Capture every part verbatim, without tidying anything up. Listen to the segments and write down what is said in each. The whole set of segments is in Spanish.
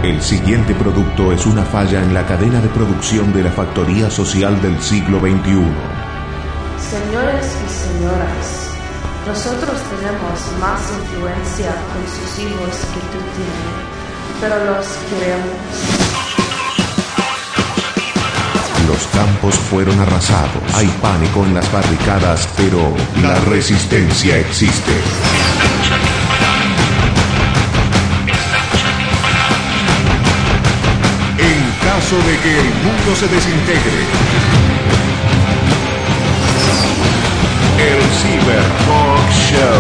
El siguiente producto es una falla en la cadena de producción de la factoría social del siglo veintiuno. Señores y señoras, nosotros tenemos más influencia con sus hijos que tú tienes, pero los queremos. Los campos fueron arrasados. Hay pánico en las barricadas, pero la resistencia existe. En caso de que el mundo se desintegre, el Cyber Talk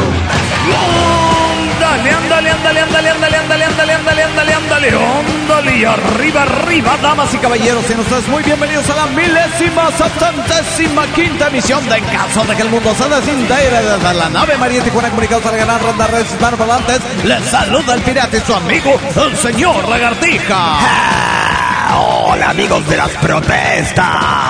Show. Ándale, ándale, ándale, ándale, ándale, ándale, ándale, ándale, ándale, ándale, ándale, arriba, arriba, damas y caballeros, sean ustedes muy bienvenidos a la milésima, septentésima quinta emisión de En caso de que el mundo se desintegre desde la nave María Tijuana, comunicados a la gran ronda de redes hispanoparlantes. Les saluda el pirata y su amigo, el señor Lagartija. Ah, hola, amigos de las protestas.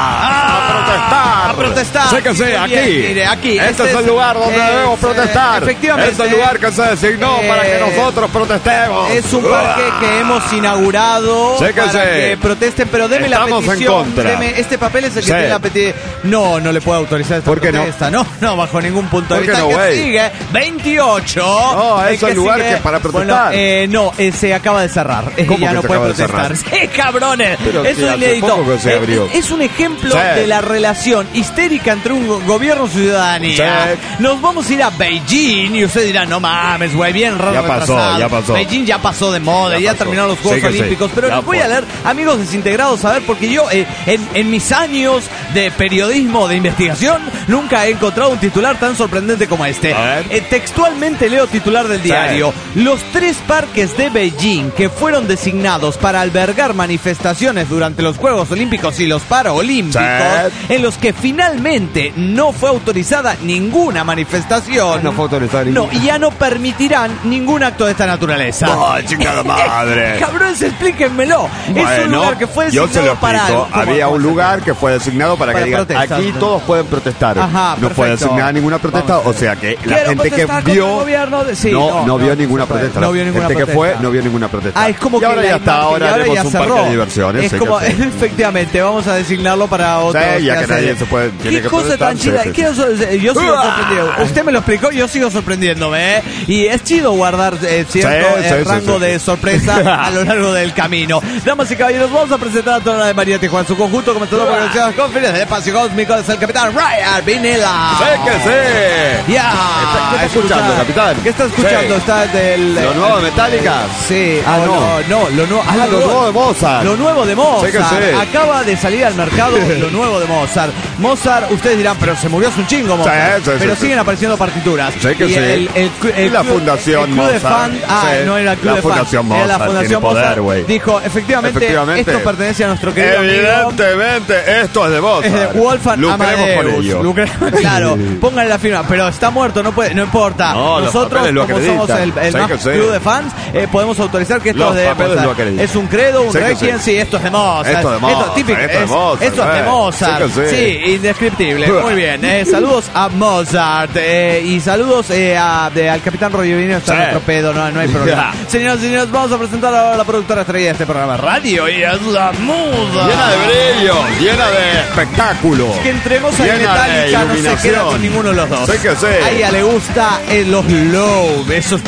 Ah, a protestar. A protestar. Sé que sé, aquí. Bien, mire, aquí. Este, este es el lugar donde es, debemos protestar. Efectivamente. Este es el lugar que se designó eh, para que nosotros protestemos. Es un parque uh. que hemos inaugurado sé que para sé. que protesten, pero deme Estamos la petición. En contra. Deme, este papel es el que sí. tiene la petición. No, no le puedo autorizar esta ¿Por qué protesta. No? no, no, bajo ningún punto de ¿Por vista. qué no, que güey? sigue veintiocho. No, es el, el lugar sigue, que para protestar. Bueno, eh, no, eh, se acaba de cerrar. ¿Cómo ya que no se puede acaba de protestar. cerrar? Sí, cabrones. Pero Eso es inédito. se abrió. Es, es un ejemplo sí. de la relación histérica entre un gobierno y ciudadanía. Sí. Nos vamos a ir a Beijing y usted dirá, no mames, güey, bien raro. Ya pasó, retrasado. ya pasó. Beijing ya pasó de moda, ya, ya terminaron los Juegos sí Olímpicos. sí. Pero ya les voy fue. a leer, amigos desintegrados, a ver, porque yo eh, en, en mis años de periodismo, de investigación, nunca he encontrado un titular tan sorprendente como este. Eh, textualmente leo titular del diario. Sí. Los tres parques de Beijing que fueron designados para albergar manifestaciones durante los Juegos Olímpicos y los Paralímpicos, sí. en los que finalmente no fue autorizada ninguna manifestación. No fue autorizada ninguna. No, y ya no permitirán ningún acto de esta naturaleza. ¡Oh, chingada madre! Cabrones, explíquenmelo. Bueno, es un lugar que fue designado yo se lo para algo. Había un lugar que fue designado para, para que digan, protestas, aquí ¿no? todos pueden protestar. Ajá, no fue designada ninguna protesta, o sea que la gente que vio de... sí, no, no, no, no vio no, ninguna protesta. No vio ninguna gente protesta. que fue no vio ninguna protesta. Ah, es como y que ahora ya está, ahora ahora tenemos ya un cerró. parque de diversiones. Es como, efectivamente, vamos a designarlo para otros. Sí, ya que nadie se puede, tiene ¿Qué que cosa protestar, tan chida? sí, ¿Qué sí. Yo sigo sorprendido. Usted me lo explicó, yo sigo sorprendiéndome, ¿eh? Y es chido guardar eh, cierto sí, eh, sí, rango sí, sí. de sorpresa a lo largo del camino. Damas y caballeros, vamos a presentar a toda la de María Tijuana, su conjunto, comenzando por las conferencias del espacio cósmico, es el capitán Ryan Vinila. ¡Sé que sí! Ya. ¿Qué está escuchando, capitán? ¿Qué está escuchando? Sí. Está del... ¿Lo nuevo de Metallica? Sí. Ah, no. no. No, lo, no, ah, ah, lo, lo nuevo de Mozart. Lo nuevo de Mozart. Sé que sí. Acaba de salir al mercado lo nuevo de Mozart. Mozart, ustedes dirán, pero se murió hace un chingo Mozart. Sí, sí, pero sí, siguen sí. apareciendo partituras. Sé que y sí. El, el, el, el y la club, Fundación el club Mozart. de fan, ah, sí. no era el club la de fan. Fundación Mozart. Era la Fundación tiene Mozart. poder, dijo, efectivamente, efectivamente, esto pertenece a nuestro querido evidentemente, amigo. esto es de Mozart. Es de Wolfgang Lucremos Amadeus. con ello. Lucre- claro, pónganle la firma, pero está muerto, no puede, no importa. No, los Nosotros, papeles lo como somos el, el Sé más que sí. club de fans, eh, podemos autorizar que esto Los es de papeles Mozart. lo acreditan. Es un credo, un Sé que requiem, sí. sí, esto es de Mozart. Esto es de Mozart, Esto, típico, esto es de es- Mozart, esto es de eh. Mozart. Sé que sí. Sí, indescriptible. Muy bien. Eh, saludos a Mozart. Eh, y saludos eh, a, de, al capitán Rollivino. Está Sí. nuestro pedo, no, no hay problema. Señoras y señores, vamos a presentar ahora a la productora estrella de este programa radio y es la muda. Llena de brillo, llena de espectáculo. Que entre Mozart y llena de Metallica no se queda iluminación. con ninguno de los dos. Sé que sí. A ella le gusta eh, los low, esos,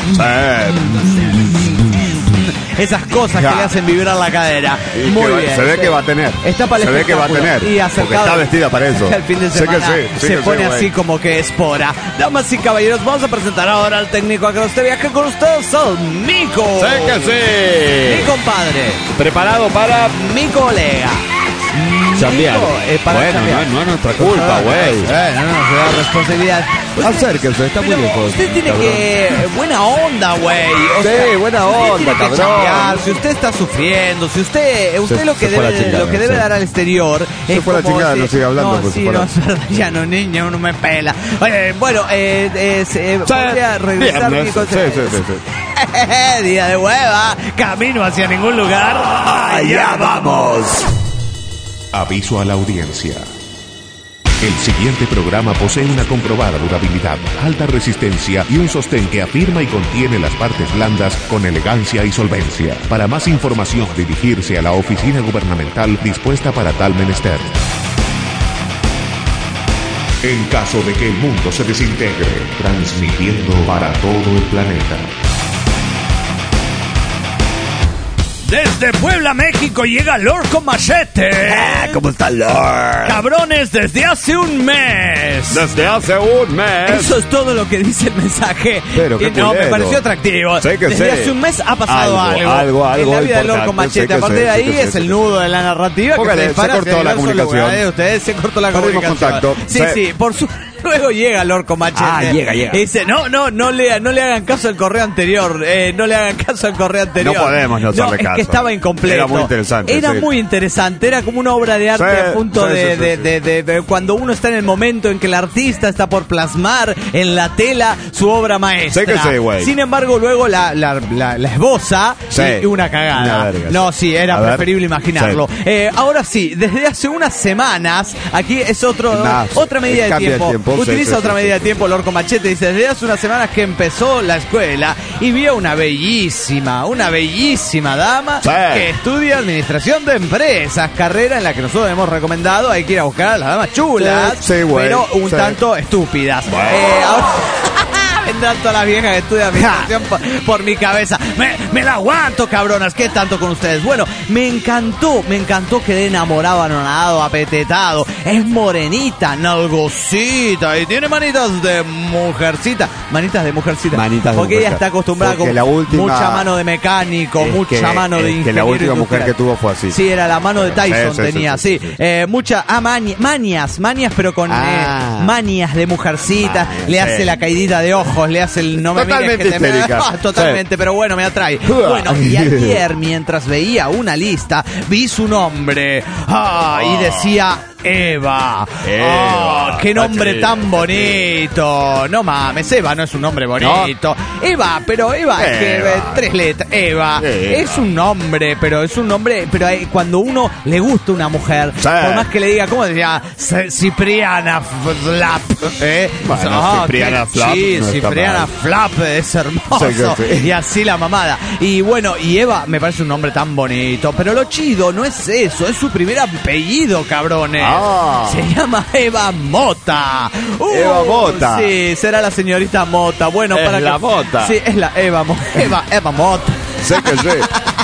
esas cosas Ya. que le hacen vibrar la cadera. Y Muy que va- bien. se ve que va a tener. Está para el Se ve que va a espectáculo. tener. Y Porque acercado está vestida para eso. El fin de Sé que semana sí, sí se que pone sí, así güey. como que espora. Damas y caballeros, vamos a presentar ahora al técnico a que usted viaje con ustedes, al Mico. Sé que sí. Mi compadre, Preparado para mi colega. chambear. Mico, eh, para Bueno, chambear. no, no es nuestra culpa, güey. Eh, no, no, se da responsabilidad. Acérquense, está muy Pero lejos. usted tiene cabrón. que... Buena onda, güey. O Sí, sea, buena usted onda, tiene que cabrón. chambear, si usted está sufriendo, si usted... Usted Se- lo que se fue debe, la chingada, lo que debe sí. dar al exterior Se es fue la como chingada, si- no sigue hablando, No, pues, sí, se fue no, la- es verdad, ya no, niña, uno me pela. Oye, bueno, eh, eh, se- eh, podría regresar Viernes. mi cosa- Sí, sí, sí, sí. Día de hueva, camino hacia ningún lugar. Allá vamos. Aviso a la audiencia. El siguiente programa posee una comprobada durabilidad, alta resistencia y un sostén que afirma y contiene las partes blandas con elegancia y solvencia. Para más información, dirigirse a la oficina gubernamental dispuesta para tal menester. En caso de que el mundo se desintegre, transmitiendo para todo el planeta. Desde Puebla, México, llega Lord con Machete. Ah, ¿cómo está Lord? Cabrones, desde hace un mes. Desde hace un mes. Eso es todo lo que dice el mensaje. Pero qué y no, culero. me pareció atractivo. Sé que desde sé. hace un mes ha pasado Algo, algo. algo, algo en la vida de Lord con importante, Machete. sé A que partir sé, de ahí sé que es sé. el nudo de la narrativa. Póngale, que se se dispara cortó hacia la diversos comunicación. lugares. Ustedes se cortó la Perdimos comunicación. contacto. Sí, Sí. sí, por su... Luego llega Lord con Machete. Ah, llega, llega. Y dice, no, no, no le, no le hagan caso al correo anterior. Eh, no le hagan caso al correo anterior. No podemos no hacerle es caso. que estaba incompleto. Era muy interesante, Era sí. muy interesante. Era como una obra de arte Sí, a punto sí, de, sí, de, sí. de, de, de cuando uno está en el momento en que el artista está por plasmar en la tela su obra maestra. Sí que sí, güey. Sin embargo, luego la, la, la, la esboza Sí. y una cagada. Una verga, sí. No, sí, era A ver. preferible imaginarlo. Sí. Eh, ahora sí, desde hace unas semanas, aquí es otro Nah, otra medida de cambia el tiempo. tiempo, sí, Utiliza sí, otra sí, medida sí. de tiempo, Lord con Machete. Dice, desde hace unas semanas que empezó la escuela y vio una bellísima, una bellísima dama Sí. que estudia administración de empresas, carrera en la que nosotros hemos recomendado. Hay que ir a buscar a las damas chulas, Sí, sí, güey. pero un Sí. tanto estúpidas. Bueno. Eh, ahora... Vendrán todas las viejas que estudian administración por, por mi cabeza. Me, me la aguanto, cabronas. ¿Qué tanto con ustedes? Bueno, me encantó, me encantó. Quedé enamorado, anonadado, apetetado. Es morenita, nalgosita y tiene manitas de mujercita. Manitas de mujercita. Manitas de Porque mujer. ella está acostumbrada Porque con la última- mucha mano de mecánico, Es mucha que- mano de es ingeniero que la última mujer industrial. que tuvo fue así. Sí, era la mano de Tyson, Sí, sí, sí, tenía, sí, sí. sí, sí. Eh, mucha, ah, mani- manias, manias, pero con Ah. eh, manias de mujercita. Manias, le sí. hace la caidita de ojos, le hace el no me mires Totalmente que te me... histérica. Ah, totalmente, Sí. pero bueno, me atrae. Bueno, y ayer, mientras veía una lista, vi su nombre. Ah, y decía... Eva. Eva. Oh, qué nombre Está tan chido, bonito. No mames, Eva no es un nombre bonito. Eva, pero Eva, es que, Eva. eh, tres letras. Eva. Eva. Es un nombre, pero es un nombre. Pero eh, cuando uno le gusta una mujer, Sí. por más que le diga, ¿cómo decía? C- Cipriana Flap. ¿eh? Bueno, Cipriana qué Flap Sí, no está Cipriana mal. Flap es hermoso. Sí, que sí. Y así la mamada. Y bueno, y Eva me parece un nombre tan bonito. Pero lo chido no es eso, es su primer apellido, cabrones. Ah. Se llama Eva Mota. Uh, Eva Mota. Sí, será la señorita Mota. Bueno, Es para la que... Mota. Sí, es la Eva Mota. Eva, Eva Mota. Sé que sí.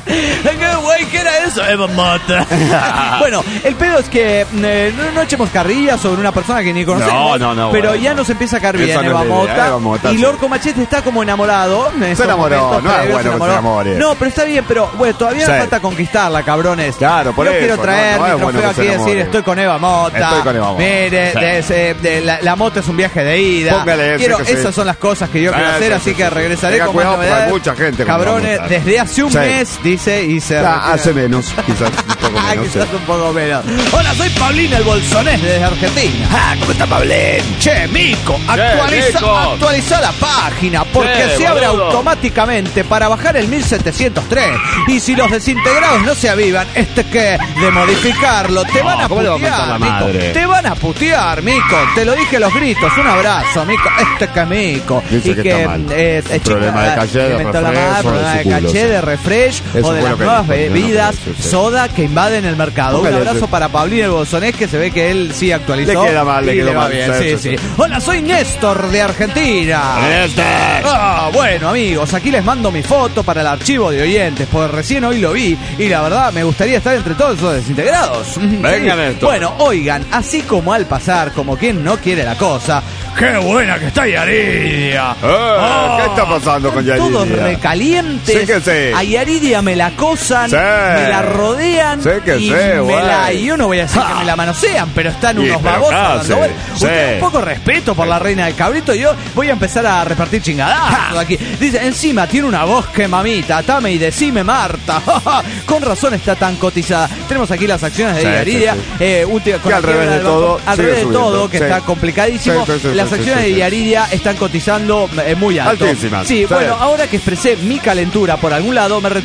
¿Qué güey? ¿Qué era eso? Eva Mota. Bueno, el pedo es que eh, no, no echemos carrilla sobre una persona que ni conocemos. No, no, no, Pero bueno. ya nos empieza a caer bien Esa no Eva, es la idea, Mota, Eva Mota, y sí. Lord con Machete está como enamorado. en estos enamoró, momentos no es previos, bueno que se enamore. No, pero está bien, pero bueno, todavía Sí. me falta conquistarla, cabrones. Claro, por Yo eso, quiero no, traer no mi es bueno trofeo que se aquí y decir, enamore. estoy con Eva Mota. Estoy con Eva Mota. Mire, Sí. de- de- de- la, la moto es un viaje de ida. Póngale ese quiero, que sí. esas son las cosas que yo quiero Sí, hacer, sí, así sí, que sí. regresaré Tenga con cuidado, más porque hay novedades. mucha gente con Cabrones, Eva Mota. desde hace un Sí. mes, dice, y se Ah, retira. hace menos, quizás un poco Ah, menos. quizás sí. un poco menos. Hola, soy Paulina el Bolsonés desde Argentina. Ah, ¿cómo está Pablín? Che, Mico, actualiza, Mico. actualiza la página porque Che, se abre boludo. automáticamente para bajar el mil setecientos tres. Y si los desintegrados no se avivan, este que de modificarlo, te van a ¿cómo le va a putear, mentar la Mico. madre? Te van a putear, Mico. Te lo dije a los gritos. Un abrazo, Mico. Este que Mico. Dice y que que, está mal. eh, eh, Problema de caché, de le mentó la refresh, madre, o de problema de su culo, caché, sí. de refresh Eso o de fue las lo que nuevas dijo, yo no bebidas sé, sí. soda que invaden el mercado. Un Póngale abrazo ese. para Paulina el Bolsonés, que se ve que él sí actualizó. Le queda mal, le y quedó va mal. bien. Sí, Sí, sí, sí. sí. Hola, soy Néstor de Argentina. Este. Ah, bueno, amigos, aquí les mando mi foto para el archivo de oyentes, porque recién hoy lo vi y la verdad me gustaría estar entre todos esos desintegrados. Venga, Sí. Néstor. Bueno, oigan, así como al pasar, como quien no quiere la cosa, ¡qué buena que está Yaridia! Eh, ¿qué está pasando con Están todos Yaridia? recalientes. Sí que sí. A Yaridia me la acosan, Sí. me la rodean Sí que y sí, me güey. la, y yo no voy a decir que me la manosean, pero están Y, unos pero babosos casi, dando vueltas. sí. Usted, un poco respeto por la reina del cabrito. Yo voy a empezar a repartir chingadazos aquí. Dice, encima tiene una voz que mamita, tame y decime Marta. Con razón está tan cotizada. Tenemos aquí las acciones de Sí, Yaridia. sí, sí. eh, última- con Que la al revés quiebra de del banco. todo, Al sigue revés de subiendo. todo, que Sí. está complicadísimo. Sí, sí, sí, las sí, acciones sí, sí. de Yaridia están cotizando eh, muy alto. Altísimas. Sí, Sí. bueno, ahora que expresé mi calentura por algún lado, me retiro muy bien.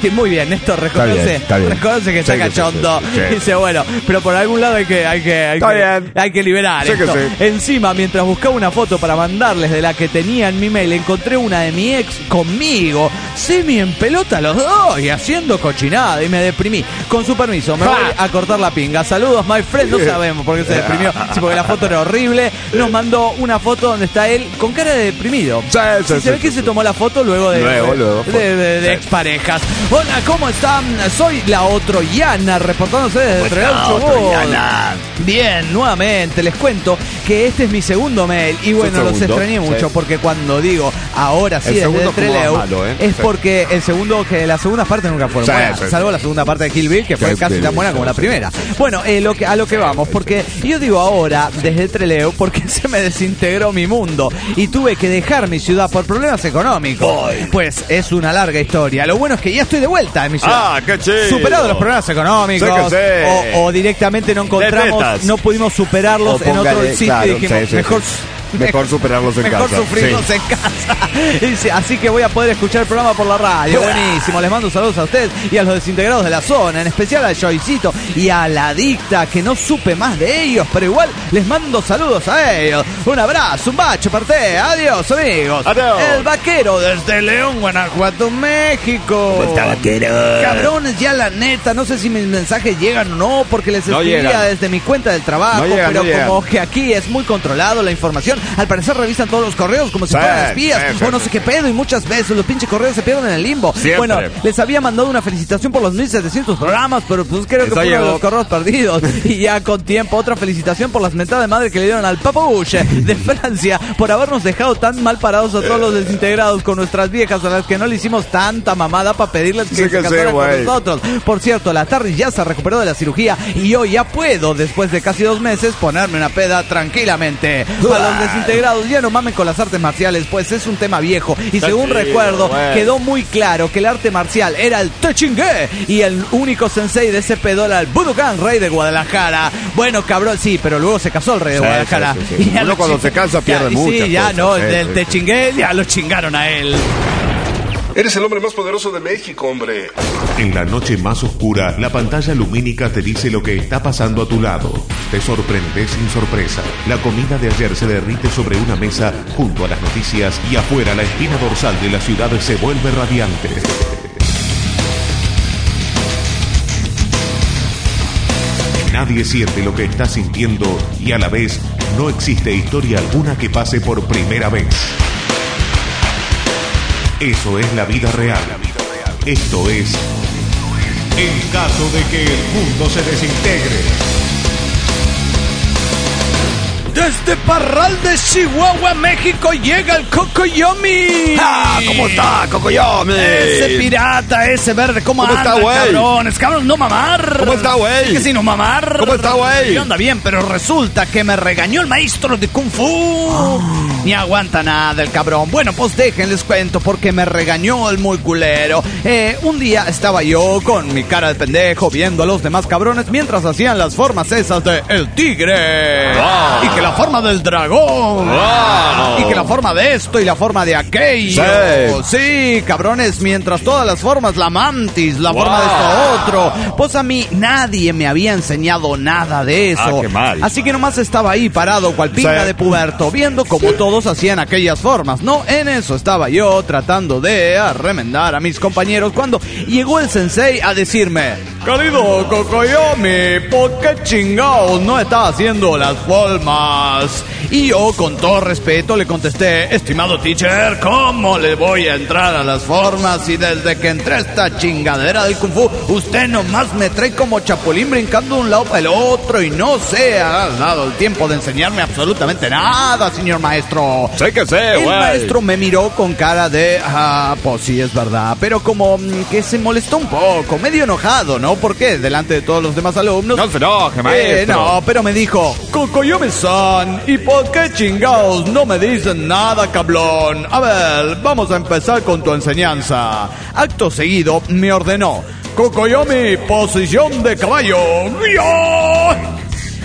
bien, Néstor reconoce, Está bien, está bien. reconoce que está Sí que sí, cachondo. sí, sí, sí. Dice, bueno, pero por algún lado hay que, hay que, hay Está que, bien. hay que liberar Sí que esto. sí. Encima, mientras buscaba una foto para mandarles de la que tenía en mi mail, encontré una de mi ex conmigo, semi en pelota los dos y haciendo cochinada, y me deprimí. Con su permiso, me voy a cortar la pinga. Saludos, my friend. No sabemos por qué se deprimió. Sí, porque la foto era horrible. Nos mandó una foto donde está él con cara de deprimido. Sí, sí, se sí, ve sí, que sí. se tomó la foto luego de, Luego, de, luego. de, de- de Sí. exparejas. Hola, ¿cómo están? Soy la Otroyana, reportándose desde Trelaucho Bol. Bien, nuevamente les cuento que este es mi segundo mail y bueno, Su los segundo, extrañé mucho sí. porque cuando digo ahora sí El desde segundo fue Treleu más malo, ¿eh? es Sí. porque el segundo, que las segundas partes nunca fueron Sí, buenas, sí, sí. salvo la segunda parte de Kill Bill que fue Kill casi Bill, tan buena sí, como la sí. primera. Bueno, eh, lo que, a lo que vamos, porque yo digo ahora desde Treleu porque se me desintegró mi mundo y tuve que dejar mi ciudad por problemas económicos. Pues es una larga historia. Lo bueno es que ya estoy de vuelta en mi ciudad. Ah, qué chido. Superado los problemas económicos Sí que sí. o, o directamente no encontramos, tetas. no pudimos superarlos O en otro póngale, sitio claro, y dijimos, sí, sí, mejor... sí. Mejor superarlos en Mejor casa. sufrirlos Sí. en casa. Dice, así que voy a poder escuchar el programa por la radio. Buenísimo. Les mando saludos a ustedes y a los desintegrados de la zona, en especial a Joycito y a la adicta, que no supe más de ellos, pero igual les mando saludos a ellos. Un abrazo, un bacho, parte. Adiós, amigos. Adiós. El vaquero desde León, Guanajuato, México. ¿Cómo está, vaquero? Cabrones, ya la neta, no sé si mis mensajes llegan o no, porque les No escribía llegan. desde mi cuenta del trabajo, No llegan, pero no llegan. como que aquí es muy controlado la información, al parecer revisan todos los correos como si Sí, fueran espías, sí, sí, o no sí. sé qué pedo, y muchas veces los pinches correos se pierden en el limbo. Siempre. Bueno, les había mandado una felicitación por los mil setecientos programas, pero pues creo que Eso fue uno de llegó. los correos perdidos. Y ya con tiempo, otra felicitación por las mentadas de madre que le dieron al Papa Bush de Francia por habernos dejado tan mal parados a todos los desintegrados con nuestras viejas a las que no le hicimos tanta mamada para pedirles que Sí se que sí, casaran con güey. nosotros. Por cierto, la Tarry ya se recuperó de la cirugía y hoy ya puedo, después de casi dos meses, ponerme una peda tranquilamente. Para los desintegrados, ya no mamen con las artes marciales, pues es un tema viejo. Y según chido, recuerdo, güey. quedó muy claro que el arte marcial era el Techingé y el único sensei de ese pedo era el Budokan, rey de Guadalajara. Bueno, cabrón, sí, pero luego se casó el rey de Sí, Guadalajara. sí, sí, sí. Y ya Uno lo cuando ching- se casa pierde ya, y muchas Sí, ya cosas. no, Sí, del sí, Techingé ya lo chingaron a él. Eres el hombre más poderoso de México, hombre. En la noche más oscura, la pantalla lumínica te dice lo que está pasando a tu lado. Te sorprende sin sorpresa. La comida de ayer se derrite sobre una mesa junto a las noticias y afuera la espina dorsal de la ciudad se vuelve radiante. Nadie siente lo que está sintiendo y a la vez no existe historia alguna que pase por primera vez. Eso es la vida real. Esto es en caso de que el mundo se desintegre. Desde Parral de Chihuahua, México, llega el Cocoyomi. Ah, ¿cómo está, Cocoyomi? Ese pirata, ese verde, ¿cómo, ¿Cómo anda, está, güey? cabrones? Cabrón, no mamar. ¿Cómo está, güey? Sí que sí, no mamar. ¿Cómo está, güey? Sí, anda bien, pero resulta que me regañó el maestro de Kung Fu. Ah. Ni aguanta nada el cabrón. Bueno, pues déjenles cuento porque me regañó el muy culero. Eh, un día estaba yo con mi cara de pendejo viendo a los demás cabrones mientras hacían las formas esas de el tigre. Wow. Y que la forma del dragón. Wow. Y que la forma de esto y la forma de aquello. Sí. Sí, cabrones, mientras todas las formas, la mantis, la Wow. forma de esto otro. Pues a mí nadie me había enseñado nada de eso. Ah, qué mal. Así que nomás estaba ahí parado cual pinga Sí. de puberto, viendo cómo todos hacían aquellas formas. No, en eso estaba yo tratando de arremendar a mis compañeros cuando llegó el sensei a decirme: querido Cocoyomi, ¿por qué chingados no está haciendo las formas? Y yo, con todo respeto, le contesté: estimado teacher, ¿cómo le voy a entrar a las formas si desde que entré a esta chingadera del Kung Fu, usted nomás me trae como chapulín brincando de un lado para el otro y no se ha dado el tiempo de enseñarme absolutamente nada, señor maestro? Sé que sé, El güey. maestro me miró con cara de, ah, pues sí, es verdad, pero como mm, que se molestó un poco, medio enojado, ¿no? ¿Por qué? Delante de todos los demás alumnos. No se enoje, Eh, maestro. no, pero me dijo: Cocoyomi-san, ¿y por qué chingados no me dicen nada, cablón? A ver, vamos a empezar con tu enseñanza. Acto seguido, me ordenó: Cocoyomi, posición de caballo. ¡Ya!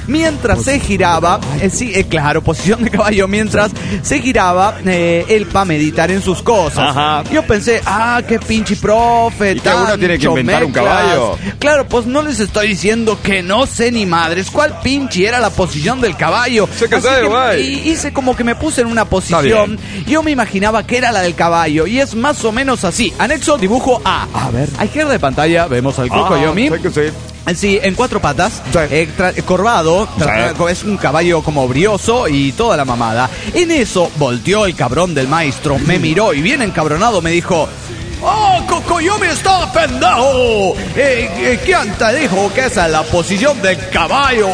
mientras se giraba, eh, sí, eh, claro, posición de caballo, mientras se giraba eh, él para meditar en sus cosas. Ajá. Yo pensé, ah, qué pinche profe, ¿Y que uno tiene que tancho inventar un mezclas. caballo? Claro, pues no les estoy diciendo que no sé ni madres cuál pinche era la posición del caballo. Sé que Así sé, que güey. y- hice como que me puse en una Está posición. bien. Yo me imaginaba que era la del caballo y es más o menos así. Anexo dibujo A. A ver. A izquierda de pantalla vemos al Cocoyomi. Ah, sé que sí. Sí, en cuatro patas, Sí. eh, tra- corvado, tra- Sí. es un caballo como brioso y toda la mamada. En eso volteó el cabrón del maestro, me miró y bien encabronado me dijo: ¡Oh, Cocoyomi está pendejo! Eh, eh, ¿Quién te dijo que esa es la posición del caballo,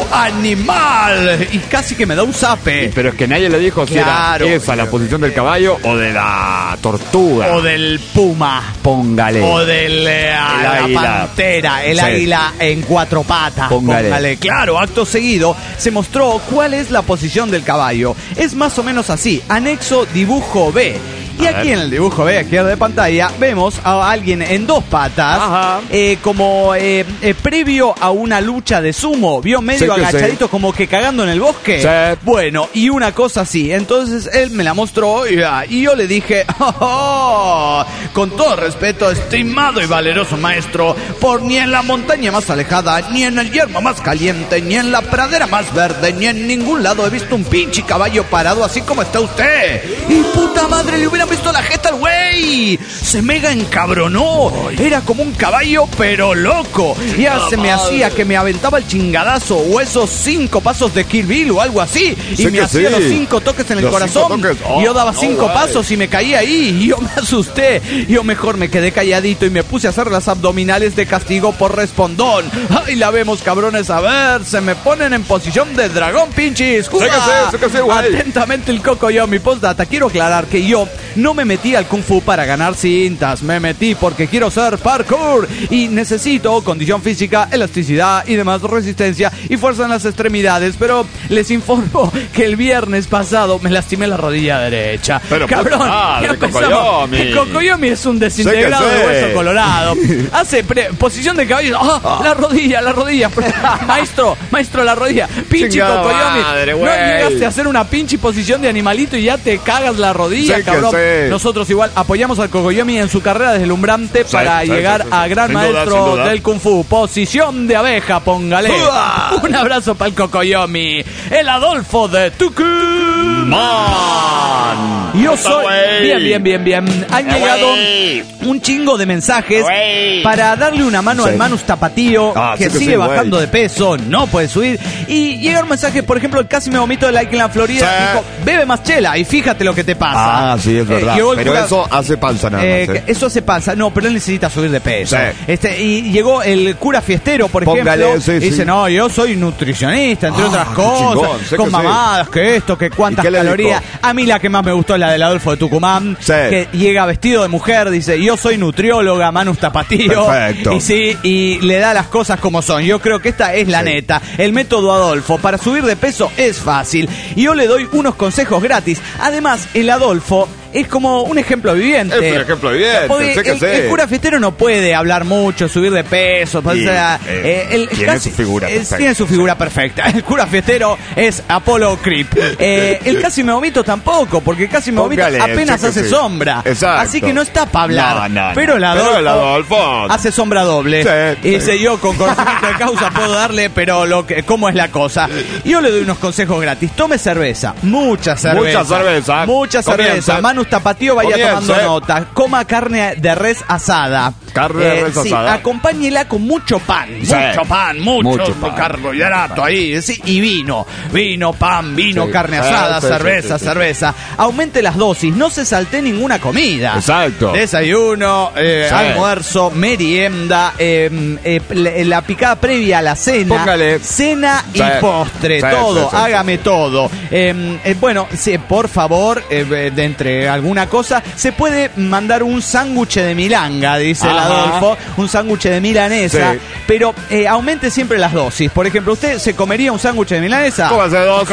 animal? Y casi que me da un zape. Pero es que nadie le dijo si Claro. era esa la posición del caballo o de la tortuga. O del puma. Póngale. O del eh, El la águila. pantera, el Sí. águila en cuatro patas. Póngale. Claro, acto seguido se mostró cuál es la posición del caballo. Es más o menos así. Anexo dibujo B. Y A aquí ver. en el dibujo B, a izquierda de pantalla, vemos a alguien en dos patas, Ajá. eh, como eh, eh, previo a una lucha de sumo. Vio medio Sí que agachadito, como que cagando en el bosque. Sí. Bueno, y una cosa así. Entonces él me la mostró y, ah, y yo le dije: "Oh, oh, con todo respeto, estimado y valeroso maestro, por ni en la montaña más alejada, ni en el yermo más caliente, ni en la pradera más verde, ni en ningún lado he visto un pinche caballo parado así como está usted. Y puta madre, le hubiera visto la jeta al güey. Se mega encabronó. Era como un caballo, pero loco. Ya se me hacía que me aventaba el chingadazo o esos cinco pasos de Kill Bill o algo así. Y Sé me que hacía sí. los cinco toques en el Los corazón. cinco toques. Oh, y yo daba no, cinco güey. pasos y me caía ahí. Y yo me asusté. Yo mejor me quedé calladito y me puse a hacer las abdominales de castigo por respondón. Ay, la vemos, cabrones. A ver, se me ponen en posición de dragón, pinches. Sé que sé, sé que sé, güey. Atentamente el Cocoyomi. Postdata, quiero aclarar que yo no me metí al Kung Fu para ganar cintas. Me metí porque quiero ser parkour y necesito condición física, elasticidad y demás resistencia y fuerza en las extremidades. Pero les informo que el viernes pasado me lastimé la rodilla derecha. Pero, cabrón, puta madre, ya empezamos. Cocoyomi. El Cocoyomi es un desintegrado Sé que de sé. hueso colorado. Hace pre- posición de caballo. ¡Ah! La rodilla, la rodilla. Maestro, maestro, la rodilla. Pinche Chingada Cocoyomi. madre, No güey. llegaste a hacer una pinche posición de animalito y ya te cagas la rodilla, Sé que cabrón. sé. Nosotros igual apoyamos al Cocoyomi en su carrera deslumbrante para sí, llegar sí, sí, a sí. gran Sin duda, maestro sin duda. del Kung Fu. Posición de abeja, póngale. ¡Uah! Un abrazo para el Cocoyomi. El Adolfo de Tucumán. Man. Yo Está soy... güey. Bien, bien, bien, bien. Han Eh, llegado güey. un chingo de mensajes Güey. para darle una mano Sí. al Manus Tapatío, Ah, que sí que sigue sí, bajando güey. de peso, no puede subir. Y llega un mensaje, por ejemplo, el casi me vomito de like en la Florida. Sí. Dijo: bebe más chela y fíjate lo que te pasa. Ah, sí, es Eh, verdad. llegó el Pero cura- eso hace panza nada eh, más. ¿eh? que Eso se pasa, no, pero él necesita subir de peso. Sí. Este, y llegó el cura fiestero, por Póngale, ejemplo, sí, y dice: sí. no, yo soy nutricionista, entre Ah, otras qué cosas, chingón, sé con que sí. mamadas, que esto, que cuántas ¿Y qué le calorías. dijo? A mí la que más me gustó es la del Adolfo de Tucumán, Sí. que llega vestido de mujer, dice: yo soy nutrióloga, Manus Tapatío. Perfecto. Y sí, y le da las cosas como son. Yo creo que esta es la Sí. neta. El método Adolfo para subir de peso es fácil. Y yo le doy unos consejos gratis. Además, el Adolfo es como un ejemplo viviente. Es un ejemplo viviente, Porque sé que el, sé. el cura fiestero no puede hablar mucho, subir de peso. O Y, sea, eh, eh, el- tiene casi- su figura es- perfecta. Tiene su figura perfecta. El cura fiestero es Apolo Creep. Eh, el casi me vomito tampoco, porque casi me vomito Póngale, apenas sé que hace sí. sombra. Exacto. Así que no está para hablar. No, no, no. Pero el Adolfo, Pero el Adolfo hace sombra doble. Sí, y sí. dice: yo con conocimiento de causa puedo darle, pero lo que, ¿cómo es la cosa? Yo le doy unos consejos gratis. Tome cerveza, mucha cerveza. Mucha cerveza. Mucha cerveza. Comience. Manus Tapatío, vaya Comience. tomando nota. Coma carne de res asada. Carne de res sí, asada. acompáñela con mucho pan. Sí. Mucho pan, mucho, Mucho pan. carbohidrato ahí. Sí, y vino. Vino, pan, vino, Sí. carne Sí, asada, sí, sí, cerveza, sí, sí. cerveza. Aumente las dosis. No se salte ninguna comida. Exacto. Desayuno, eh, Sí. almuerzo, merienda, eh, eh, la, la picada previa a la cena, Póngale. cena y Sí. postre, Sí, todo, sí, sí, hágame todo. Eh, eh, bueno, sí, por favor, eh, de entre alguna cosa, se puede mandar un sándwich de milanga, dice el Ajá. Adolfo, un sándwich de milanesa, Sí. pero eh, aumente siempre las dosis. Por ejemplo, ¿usted se comería un sándwich de milanesa? ¿Cómo hace dos?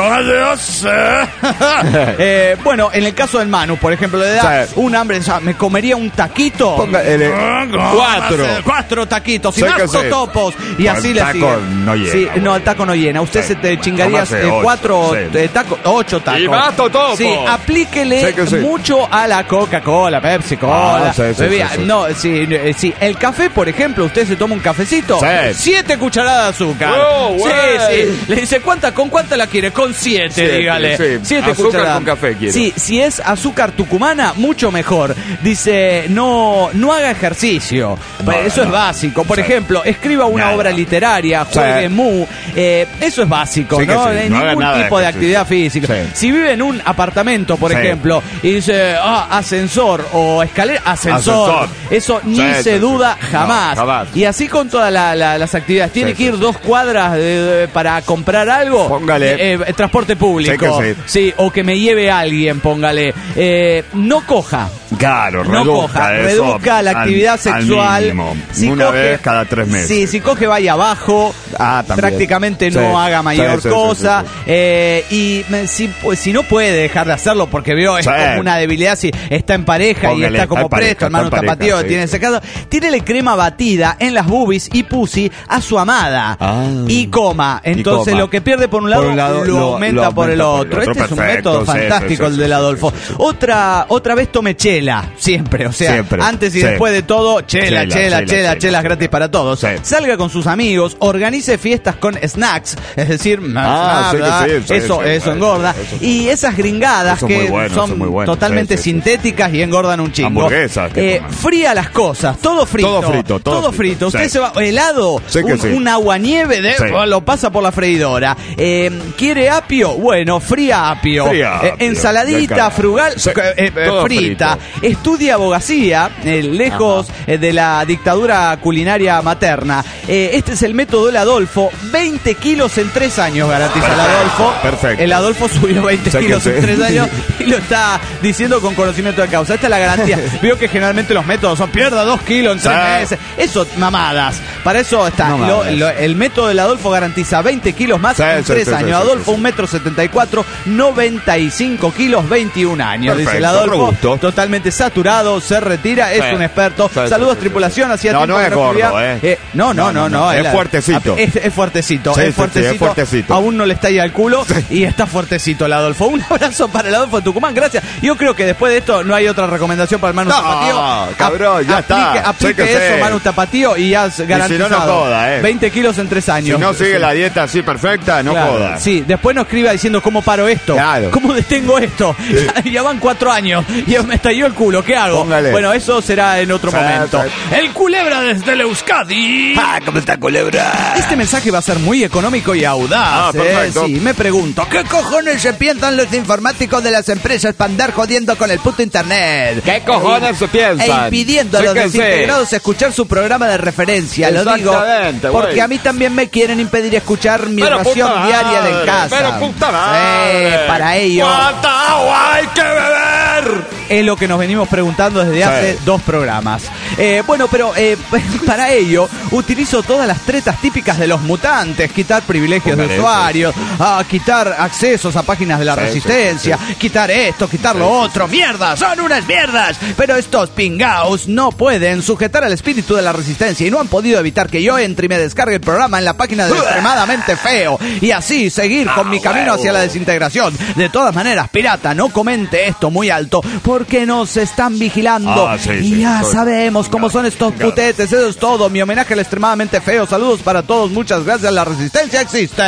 Eh, bueno, en el caso del Manu, por ejemplo, le da Sí. un hambre, o sea, ¿me comería un taquito? Ponga el- cuatro. Cuatro taquitos y Sí más que sí. totopos. Y Bueno, así el le taco sigue. no llena, Sí, bueno. no, el taco no llena. Usted Sí. se te chingaría Tómase eh, ocho, cuatro sí. eh, tacos, ocho tacos. Y más totopos. Sí, aplíquele Sí que sí. mucho a la Coca-Cola, Pepsi Cola. Ah, sí, sí, bebida. sí, sí. No, sí, eh, sí. El café, por ejemplo, usted se toma un cafecito, Sí. siete cucharadas de azúcar. Oh, sí, güey. sí. Le dice, ¿cuánta, ¿con cuánta la quiere? Con siete, Siete, dígale. sí. Siete Azúcar cucharadas. con café quiero. Sí, si es azúcar tucumana, mucho mejor. Dice, no, no haga ejercicio. No, eso no. es básico. Por Sí. ejemplo, escriba una Nada. obra literaria, juegue Sí. mu. eh, eso es básico, Sí que ¿no? sí, Eh, no haga Ningún nada de tipo de ejercicio. actividad física. Sí. Si vive en un apartamento, por Sí. ejemplo, y dice, ah, ascensor o escalera, ascensor. Ascensor. Eso ni Sí, se sí, duda sí. jamás. No, jamás. Y así con todas la- la- las actividades. Tiene Sí, que sí, ir sí. dos cuadras de- de- para comprar algo. Póngale. Eh, eh, transporte público. Sí que sí. Sí, o que me lleve alguien, póngale. Eh, no coja. Claro, No reduzca coja, eso reduzca la al- actividad al sexual. mínimo. Si Una coge- vez cada tres meses. Sí, si coge vaya abajo, Ah, también. prácticamente Sí. no haga mayor Sí, sí, sí, cosa. sí, sí. Eh, y me- si, pues, si no puede dejar de hacerlo porque veo es Sí. como una debilidad, si está en pareja y Póngale, está está como en pareja, presto, está hermano en pareja, tapatío, sí. tiene ese caso, tírele crema batida en las boobies y pussy a su amada. Ah. Y coma. Entonces coma. lo que pierde por un lado, Por un lado, lo, lo- aumenta lo por el aumenta otro. por el otro. Este es un Perfecto, método sí, fantástico sí, el sí, del sí, Adolfo. sí, sí. Otra, otra vez tome chela, siempre. O sea, Siempre. antes y Sí. después de todo, chela, chela, Chela, chela, chela, chela, chela, es gratis para todos. Sí. Salga con sus amigos, organice fiestas con snacks, es decir, Ah, sí que ¿verdad? sí, sí, eso, sí, eso sí, engorda. sí, eso Y esas gringadas Eso es que muy bueno, eso son es muy bueno. totalmente Sí, sí, sí. sintéticas y engordan un chingo. Hamburguesas que Eh, coman. fría las cosas, todo frito. Todo frito, todo frito. frito, Usted sí. se va, helado, Sí que un, sí. un aguanieve de, Sí. lo pasa por la freidora. Eh, ¿Quiere apio? Bueno, fría apio. Fría Eh, apio, ensaladita del carajo. frugal, Sí, eh, eh, todo frita. frito. Estudia abogacía, eh, lejos eh, de la dictadura culinaria materna. Eh, este es el método del Adolfo. veinte kilos en tres años garantiza el Perfecto, Adolfo. perfecto. El Adolfo subió veinte Sé que kilos en sí. tres años y lo está diciendo con conocimiento de causa. Esta es la garantía. Veo que generalmente los métodos son pierda dos kilos en tres Sí. meses. Eso, mamadas. Para eso está. No Lo- mames. lo- el método del Adolfo garantiza veinte kilos más Sí, en sí, tres sí, años. sí, sí, Adolfo, sí, sí. un metro setenta y cuatro, noventa y cinco kilos, veintiún años. Dice el Perfecto, Adolfo. robusto. Totalmente saturado, se retira, es Sí. un experto. Sí, sí, Saludos, sí, sí, tripulación. sí. Hacía No, tiempo no que es gordo, escribía. ¿eh? no, no, no, No, no, no. no, es la- fuertecito. Es, es fuertecito, Sí, es sí, sí, fuertecito. es fuertecito. Aún no le está ahí al culo y está fuertecito el Adolfo. Un abrazo para el Adolfo de Tucumán, gracias. Yo creo que después de esto no hay otra recomendación para el Manu No, Tapatío. cabrón, ya está. Aplique, aplique Sé que eso, sé. Manu Tapatío, y ya has garantizado. no, no joda, eh. veinte kilos en tres años. Si no sigue la dieta así perfecta, no Claro, joda. sí, después nos escriba diciendo cómo paro esto, Claro. cómo detengo esto. Ya, ya van cuatro años y me estalló el culo, ¿qué hago? Póngale. Bueno, eso será en otro Sí, momento. sí. El culebra desde el Euskadi. Ah, ¿cómo está, culebra? Este mensaje va a ser muy económico y audaz. Ah, ¿eh? perfecto. Sí, me pregunto, ¿qué cojones se piensan los informáticos de las empresas para andar jodiendo con el puto internet? ¿Qué cojones se piensan? E impidiendo a Sí los que sí. desintegrados escuchar su programa de referencia. Lo digo Exactamente, güey. porque a mí también me quieren impedir escuchar mi Pero ración puta diaria madre, de casa. Pero puta madre. Eh, para ello ¿Cuánta agua hay que beber? es lo que nos venimos preguntando desde Sí. hace dos programas. Eh, bueno, pero eh, para ello utilizo todas las tretas típicas de los mutantes: quitar privilegios de Póngale usuarios, ah, quitar accesos a páginas de la Sí, resistencia, sí, sí. quitar esto, quitar lo otro. ¡Mierda! ¡Son unas mierdas! Pero estos pingaos no pueden sujetar al espíritu de la resistencia y no han podido evitar que yo entre y me descargue el programa en la página de Extremadamente Feo y así seguir con mi camino hacia la desintegración. De todas maneras, pirata, no comente esto muy alto porque nos están vigilando. Ah, sí, y sí, ya estoy- sabemos cómo son estos Claro. putetes. Eso es todo. Mi homenaje al Extremadamente Feo. Saludos para todos. Muchas gracias. La resistencia existe.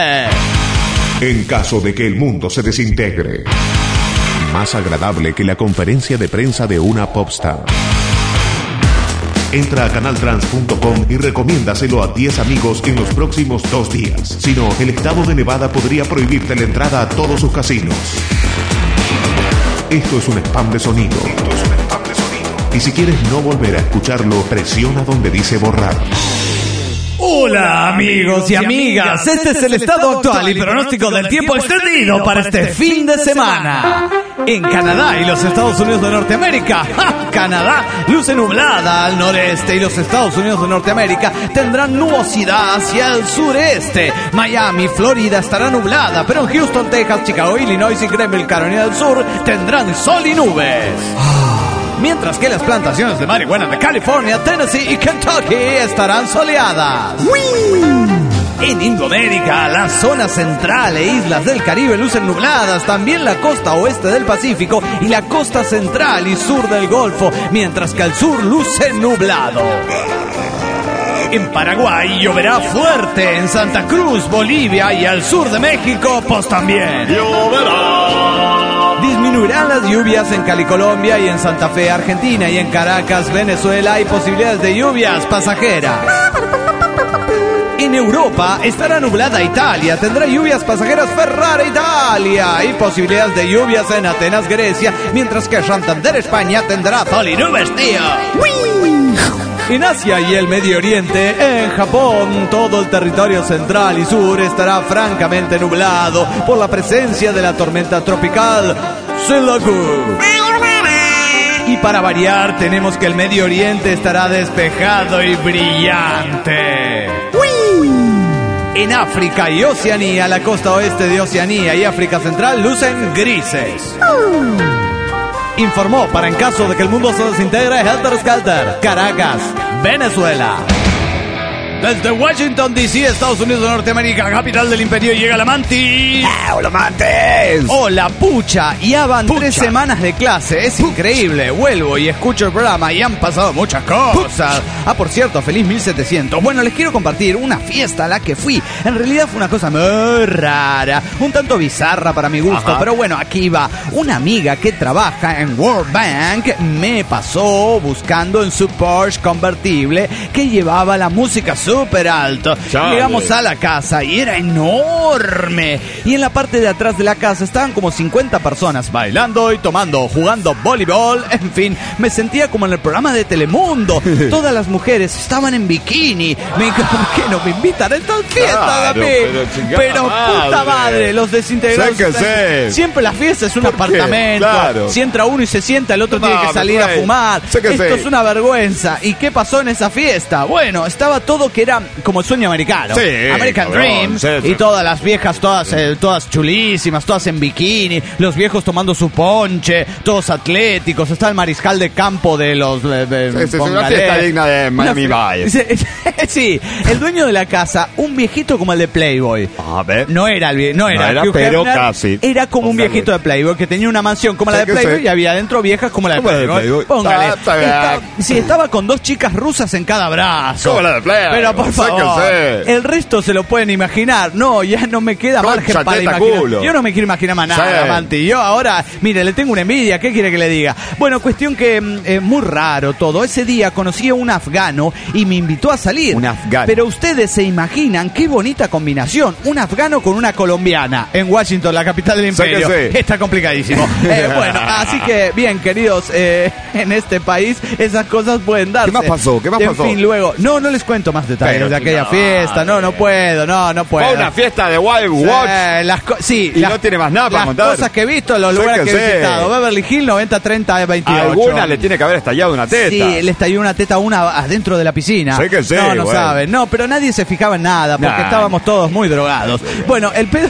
En caso de que el mundo se desintegre, más agradable que la conferencia de prensa de una popstar. Entra a canaltrans punto com y recomiéndaselo a diez amigos en los próximos dos días. Si no, el estado de Nevada podría prohibirte la entrada a todos sus casinos. Esto es un spam de sonido. Esto es un spam de sonido. Y si quieres no volver a escucharlo, presiona donde dice borrar. Hola amigos y amigas, este es el estado actual y pronóstico del tiempo extendido para este fin de semana. En Canadá y los Estados Unidos de Norteamérica, ¡ja! Canadá, luce nublada al noreste y los Estados Unidos de Norteamérica tendrán nubosidad hacia el sureste. Miami, Florida estará nublada, pero en Houston, Texas, Chicago, Illinois y Greenville, Carolina del Sur tendrán sol y nubes. Mientras que las plantaciones de marihuana de California, Tennessee y Kentucky estarán soleadas. En Indoamérica, la zona central e islas del Caribe lucen nubladas, también la costa oeste del Pacífico y la costa central y sur del Golfo, mientras que al sur luce nublado. En Paraguay lloverá fuerte, en Santa Cruz, Bolivia y al sur de México, pues también. Lloverá. Disminuirán las lluvias en Cali, Colombia y en Santa Fe, Argentina, y en Caracas, Venezuela hay posibilidades de lluvias pasajeras. En Europa estará nublada Italia, tendrá lluvias pasajeras Ferrara, Italia, y posibilidades de lluvias en Atenas, Grecia, mientras que Santander, España tendrá sol y nubes, tío. En Asia y el Medio Oriente, en Japón, todo el territorio central y sur estará francamente nublado por la presencia de la tormenta tropical Selagu. Y para variar, tenemos que el Medio Oriente estará despejado y brillante. En África y Oceanía, la costa oeste de Oceanía y África Central lucen grises. Informó para en caso de que el mundo se desintegre Helter Skelter, Caracas, Venezuela. Desde Washington, D C, Estados Unidos de Norteamérica, capital del imperio, llega la Mantis. ¡Hola, Mantis! Hola, pucha. Ya van Pucha. tres semanas de clase. Es increíble. Vuelvo y escucho el programa y han pasado muchas cosas. Ah, por cierto, feliz mil setecientos. Bueno, les quiero compartir una fiesta a la que fui. En realidad fue una cosa muy rara, un tanto bizarra para mi gusto. Ajá. Pero bueno, aquí va. Una amiga que trabaja en World Bank me pasó buscando en su Porsche convertible que llevaba la música súper alto. Chale. Llegamos a la casa y era enorme. Y en la parte de atrás de la casa estaban como cincuenta personas bailando y tomando, jugando voleibol. En fin, me sentía como en el programa de Telemundo. Todas las mujeres estaban en bikini. Me dijo, ¿por qué no me invitan a estas fiestas Claro, a mí? pero chingada Pero puta madre. madre, los desintegrados. Sé que sé. Siempre la fiesta es un ¿Por qué? apartamento. Claro. Si entra uno y se sienta, el otro No, tiene que salir güey. a fumar. Sé que Esto sé. es una vergüenza. ¿Y qué pasó en esa fiesta? Bueno, estaba todo que era como el sueño americano. Sí, American cabrón, Dream. sí, sí. Y todas las viejas, todas, eh, todas chulísimas, todas en bikini. Los viejos tomando su ponche, todos atléticos. Está el mariscal de campo de los... de- de Sí, sí, sí, una Pongalés. fiesta digna de Miami Una fi- Vice. Sí, el dueño de la casa, un viejito como el de Playboy. A ver. No era el vie- no era, No era, Hugh pero Hefner, casi. Era como un Póngale. viejito de Playboy que tenía una mansión como la Sé de que Playboy sé. y había adentro viejas como la de Como la de Playboy. Playboy. Póngale. Ah, está bien. Estaba- sí, estaba con dos chicas rusas en cada brazo. Como la de Playboy. Pero por Sé que favor, sé. el resto se lo pueden imaginar. No, ya no me queda Concha, margen para teta, imaginar. culo. Yo no me quiero imaginar más nada, Sí. Manti. Yo ahora, mire, le tengo una envidia. ¿Qué quiere que le diga? Bueno, cuestión que mm, eh, muy raro todo. Ese día conocí a un afgano y me invitó a salir. Un afgano. Pero ustedes se imaginan qué bonita combinación. Un afgano con una colombiana en Washington, la capital del Sé que imperio. sí. Está complicadísimo. Eh, bueno, así que bien, queridos, eh, en este país esas cosas pueden darse. ¿Qué más pasó? ¿Qué más en pasó? fin, luego, no, no les cuento más detalles Pero de aquella chingada fiesta. No, no madre. puedo, no, no puedo. Fue una fiesta de Wild Sí, Watch. las co- sí, Y las- no tiene más nada para las contar. cosas que he visto en los Sé lugares que que he sé. visitado. Beverly Hills noventa treinta veintiocho. Alguna le tiene que haber estallado una teta. Sí, le estalló una teta a una adentro de la piscina. Sé que sé, No, no bueno. saben. No, pero nadie se fijaba en nada porque Nah. estábamos todos muy drogados. Bueno, el pedo...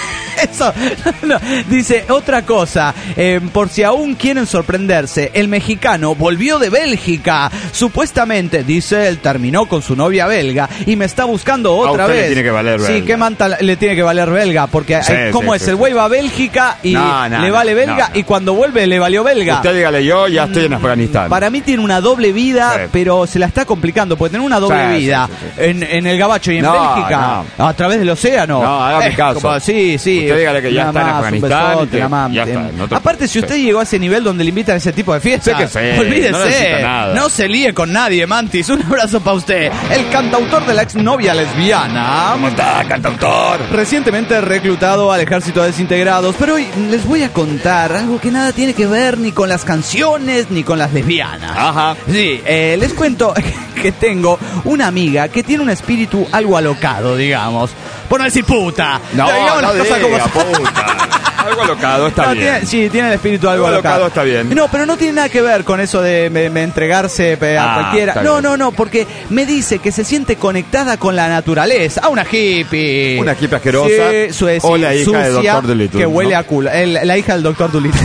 Eso, no, dice otra cosa, eh, por si aún quieren sorprenderse, el mexicano volvió de Bélgica, supuestamente, dice él, terminó con su novia belga y me está buscando otra usted le vez. tiene que valer Sí, belga. ¿qué manta le tiene que valer belga? Porque Sí, eh, ¿cómo sí, es? sí, El sí. güey va a Bélgica y No, no, le no, vale belga no, no. y cuando vuelve le valió belga. Usted dígale yo, ya estoy en Afganistán. Para mí tiene una doble vida, Sí. pero se la está complicando, porque tener una doble Sí, sí, vida sí, sí. En, en el Gabacho y en No, Bélgica, a través del océano. No, hágame es caso. como- sí, sí. Usted dígale que ya Nada está en más, un Afganistán besote, y que nada más. ya está, Em, no te- Aparte, si usted llegó a ese nivel donde le invitan a ese tipo de fiestas, Sé que sé, olvídese. no necesita nada. No se líe con nadie, Mantis. Un abrazo para usted. El cantautor de la exnovia lesbiana. ¿Cómo está, cantautor? Recientemente reclutado al ejército de desintegrados, pero hoy les voy a contar algo que nada tiene que ver ni con las canciones ni con las lesbianas. Ajá. Sí, eh, les cuento que tengo una amiga que tiene un espíritu algo alocado, digamos. por no decir puta. No, digamos no las cosas como diga, son. puta. Algo alocado está No, bien. tiene- sí, tiene el espíritu algo Algo alocado. alocado está bien. No, pero no tiene nada que ver con eso de me- me entregarse eh, a Ah, cualquiera. está No, bien. no, no, porque me dice que se siente conectada con la naturaleza. A una hippie. Una hippie asquerosa. Sí, su- O sí, la hija de sucia, doctor Dolittle, que huele ¿no? a culo. El- la hija del doctor Dolittle.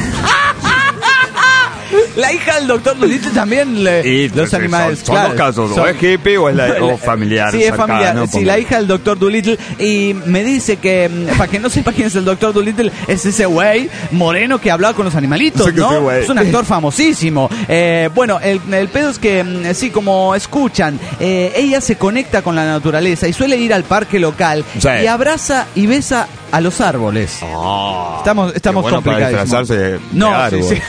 La hija del doctor Dolittle también le, Y, los pues, animales. Son, son claro, dos casos, son- o es hippie o es la, o familiar. Sí, es cercano, familiar. Sí, ponele. la hija del doctor Dolittle. Y me dice que, mm, para que no sepa quién es el doctor Dolittle, es ese güey moreno que hablaba con los animalitos, Sí, que ¿no? sí, güey. Es un actor famosísimo. Eh, bueno, el, el pedo es que, mm, sí, como escuchan, eh, ella se conecta con la naturaleza y suele ir al parque local Sí. y abraza y besa a los árboles. estamos estamos qué bueno para complicadísimos. disfrazarse de No, árbol. sí, sí.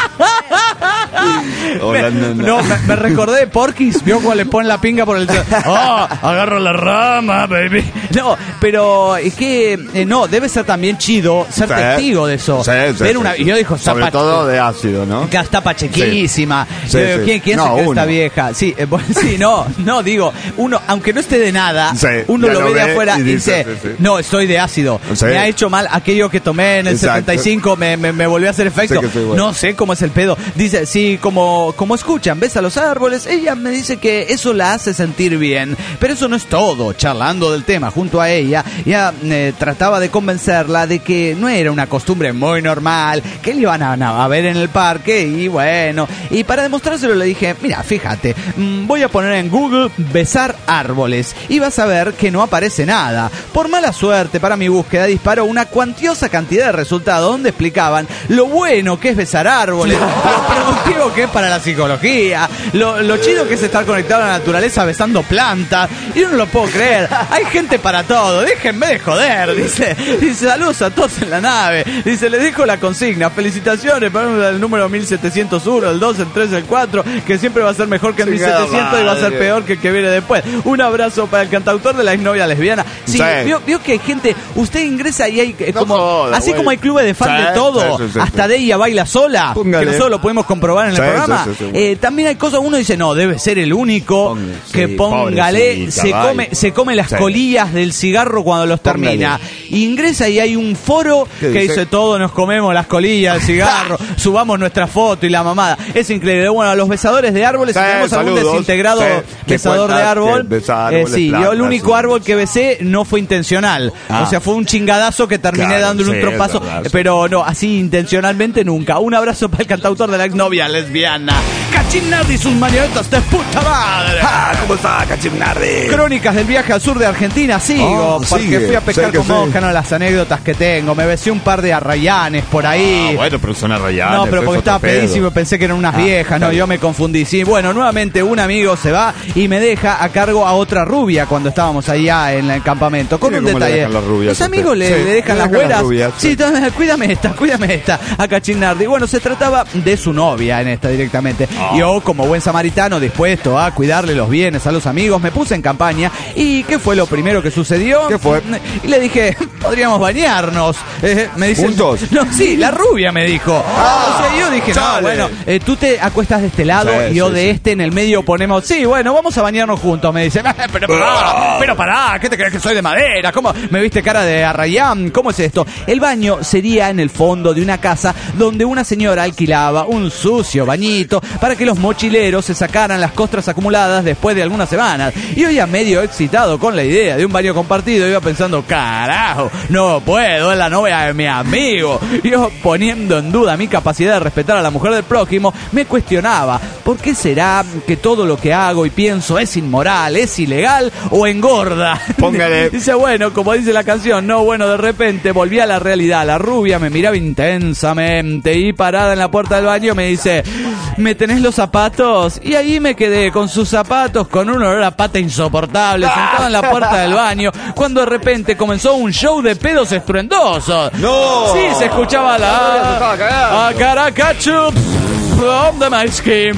Hola, me, nena. no, me, me recordé de Porky's, vio cuando le ponen la pinga por el... ¡Oh, agarro la rama, baby! No, pero es que, eh, no, debe ser también chido ser Sí. testigo de eso. Sí, sí, Ver sí, una, sí. y yo dijo, Sobre zapa- todo de ácido, ¿no? que está pachequísima. Sí. Yo digo, Sí, sí. ¿Quién, quién No, se cree esta uno. vieja? Sí, eh, bueno, sí, no, no, digo, uno, aunque no esté de nada, Sí, uno ya lo lo ve de ve afuera y y dice, dice, sí, sí. no, estoy de ácido. Sí. Me ha hecho mal aquello que tomé en el Exacto. setenta y cinco, me, me, me volvió a hacer efecto. Sí que sí, bueno. No sé cómo es el pedo. Dice, sí, como, como escuchan, ves a los árboles, ella me dice que eso la hace sentir bien. Pero eso no es todo. Charlando del tema junto a ella, ya eh, trataba de convencerla de que no era una costumbre muy normal, que le iban a, a ver en el parque y bueno. Y para demostrárselo le dije, mira, fíjate, mm, voy a poner en Google besar árboles y vas a ver que no aparece nada. Por mala suerte, para mi búsqueda disparó una cuantiosa cantidad de resultados donde explicaban lo bueno que es besar árboles, lo productivo que es para la psicología, lo, lo chido que es estar conectado a la naturaleza besando plantas. Y yo no lo puedo creer. Hay gente para todo. Déjenme de joder. Dice, dice saludos a todos en la nave. Dice, les dejo la consigna. Felicitaciones para el número mil setecientos uno, el dos, el tres, el cuatro, que siempre va a ser mejor que el mil setecientos y va a ser peor que el que viene después. Un abrazo para el cantautor de la exnovia lesbiana. Sí, Sí. Vio, vio que hay gente, usted ingresa y hay eh, No como, joda, así güey. como hay clubes de fan Sí, de todo, sí, sí, sí, hasta sí. de ella baila sola, Póngale. que nosotros lo podemos comprobar en Sí, el programa. sí, sí, sí, Eh, también hay cosas, uno dice, no, debe ser el único Póngale, que sí, póngale, pobrecita, se vaya. come, se come las Sí. colillas del cigarro cuando los Póngale. termina. Ingresa y hay un foro ¿Qué que dice? dice, todos nos comemos las colillas del cigarro, subamos nuestra foto y la mamada. Es increíble. Bueno, a los besadores de árboles, Sí, si tenemos algún saludos. desintegrado Sí, que besador de cuenta árbol. que besa eh, árboles, sí, yo plantas, el único sí. árbol que besé no fue intencional. Ah. O sea, fue un chingadazo que terminé Claro, dándole un sí, trompazo. es verdad, sí. Pero no, así intencionalmente nunca. Un abrazo para el cantautor de la exnovia lesbiana. Cachinardi y sus marionetas de puta madre. Ah, ¿cómo está, Cachimnardi? Crónicas del viaje al sur de Argentina, sigo, Oh, porque sigue. fui a pescar Sé que con sí. Mosca, no las anécdotas que tengo. Me besé un par de arrayanes por ahí. Ah, bueno, pero son arrayanes. No, pero porque es estaba otro pedo. pedísimo, pensé que eran unas Ah, viejas, está no, bien. yo me confundí. Sí, bueno, nuevamente un amigo se va y me deja a cargo a otra rubia cuando estábamos allá en el campamento. Con Mire un cómo le detalle. dejan las rubias Los a usted. amigos le, Sí, le dejan le las dejan las güeras. rubias, Sí, sí. entonces, cuídame esta, cuídame esta, a Cachinardi. Bueno, se trataba de su novia en esta directamente. Ah. Yo, como buen samaritano, dispuesto a cuidarle los bienes a los amigos, me puse en campaña. ¿Y qué fue lo primero que sucedió? ¿Qué fue? Y le dije, podríamos bañarnos. Eh, me dice, ¿Juntos? No, sí, la rubia me dijo. O sea, yo dije, no, chale. bueno, eh, tú te acuestas de este lado Sí, y yo sí, de sí. este en el medio ponemos, sí, bueno, vamos a bañarnos juntos. Me dice, "Eh, pero pará, pero pará, ¿qué te crees que soy de madera? ¿Cómo me viste cara de arrayán? ¿Cómo es esto? El baño sería en el fondo de una casa donde una señora alquilaba un sucio bañito para que los mochileros se sacaran las costras acumuladas después de algunas semanas. Y yo ya medio excitado con la idea de un baño compartido, iba pensando, carajo, no puedo, es la novia de mi amigo. Yo, poniendo en duda mi capacidad de respetar a la mujer del prójimo, me cuestionaba, ¿por qué será que todo lo que hago y pienso es inmoral, es ilegal o engorda? Póngale. Dice, bueno, como dice la canción, no, bueno, de repente volví a la realidad. La rubia me miraba intensamente y parada en la puerta del baño me dice, ¿me tenés los zapatos? Y ahí me quedé con sus zapatos, con un olor a pata insoportable, sentado en la puerta del baño, cuando de repente comenzó un show de pedos estruendosos. ¡No! Sí, se escuchaba la... A Caracachu... From the my skin.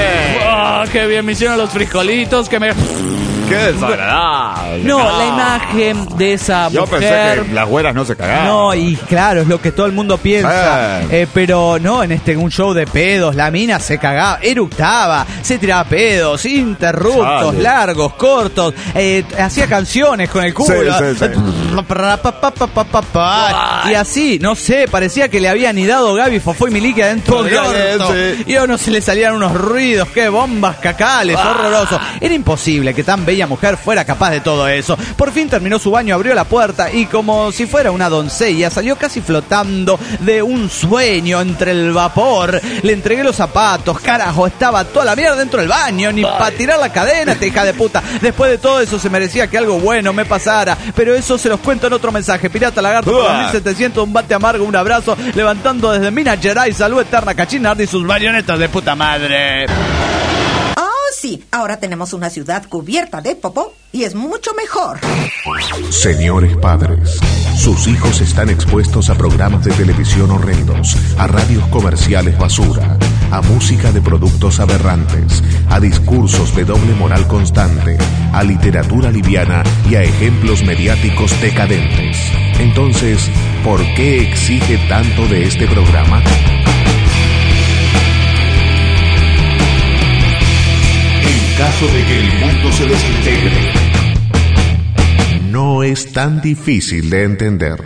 Ah, qué bien me hicieron los frijolitos que me... ¡Qué desagradable! No, la imagen de esa Yo mujer... pensé que las güeras no se cagaban. No, y claro, es lo que todo el mundo piensa. Sí. Eh, pero no, en este un show de pedos, la mina se cagaba, eructaba, se tiraba pedos, interruptos, Sale. largos, cortos, eh, hacía canciones con el culo. Sí, sí, sí. Y así, no sé, parecía que le habían anidado Gaby, Fofó y Miliki adentro del orto. Y a uno se le salían unos ruidos, qué bombas cacales, horroroso. Era imposible que tan bella mujer fuera capaz de todo eso. Por fin terminó su baño, abrió la puerta y como si fuera una doncella, salió casi flotando de un sueño entre el vapor. Le entregué los zapatos, carajo, estaba toda la mierda dentro del baño, ni para tirar la cadena, te hija de puta. Después de todo eso se merecía que algo bueno me pasara, pero eso se los cuento en otro mensaje. Pirata Lagarto por mil setecientos, un bate amargo, un abrazo, levantando desde Minas Gerais, salud eterna, Cachinardi y sus marionetas de puta madre. Sí, ahora tenemos una ciudad cubierta de popó y es mucho mejor. Señores padres, sus hijos están expuestos a programas de televisión horrendos, a radios comerciales basura, a música de productos aberrantes, a discursos de doble moral constante, a literatura liviana y a ejemplos mediáticos decadentes. Entonces, ¿por qué exige tanto de este programa? En caso de que el mundo se desintegre, no es tan difícil de entender.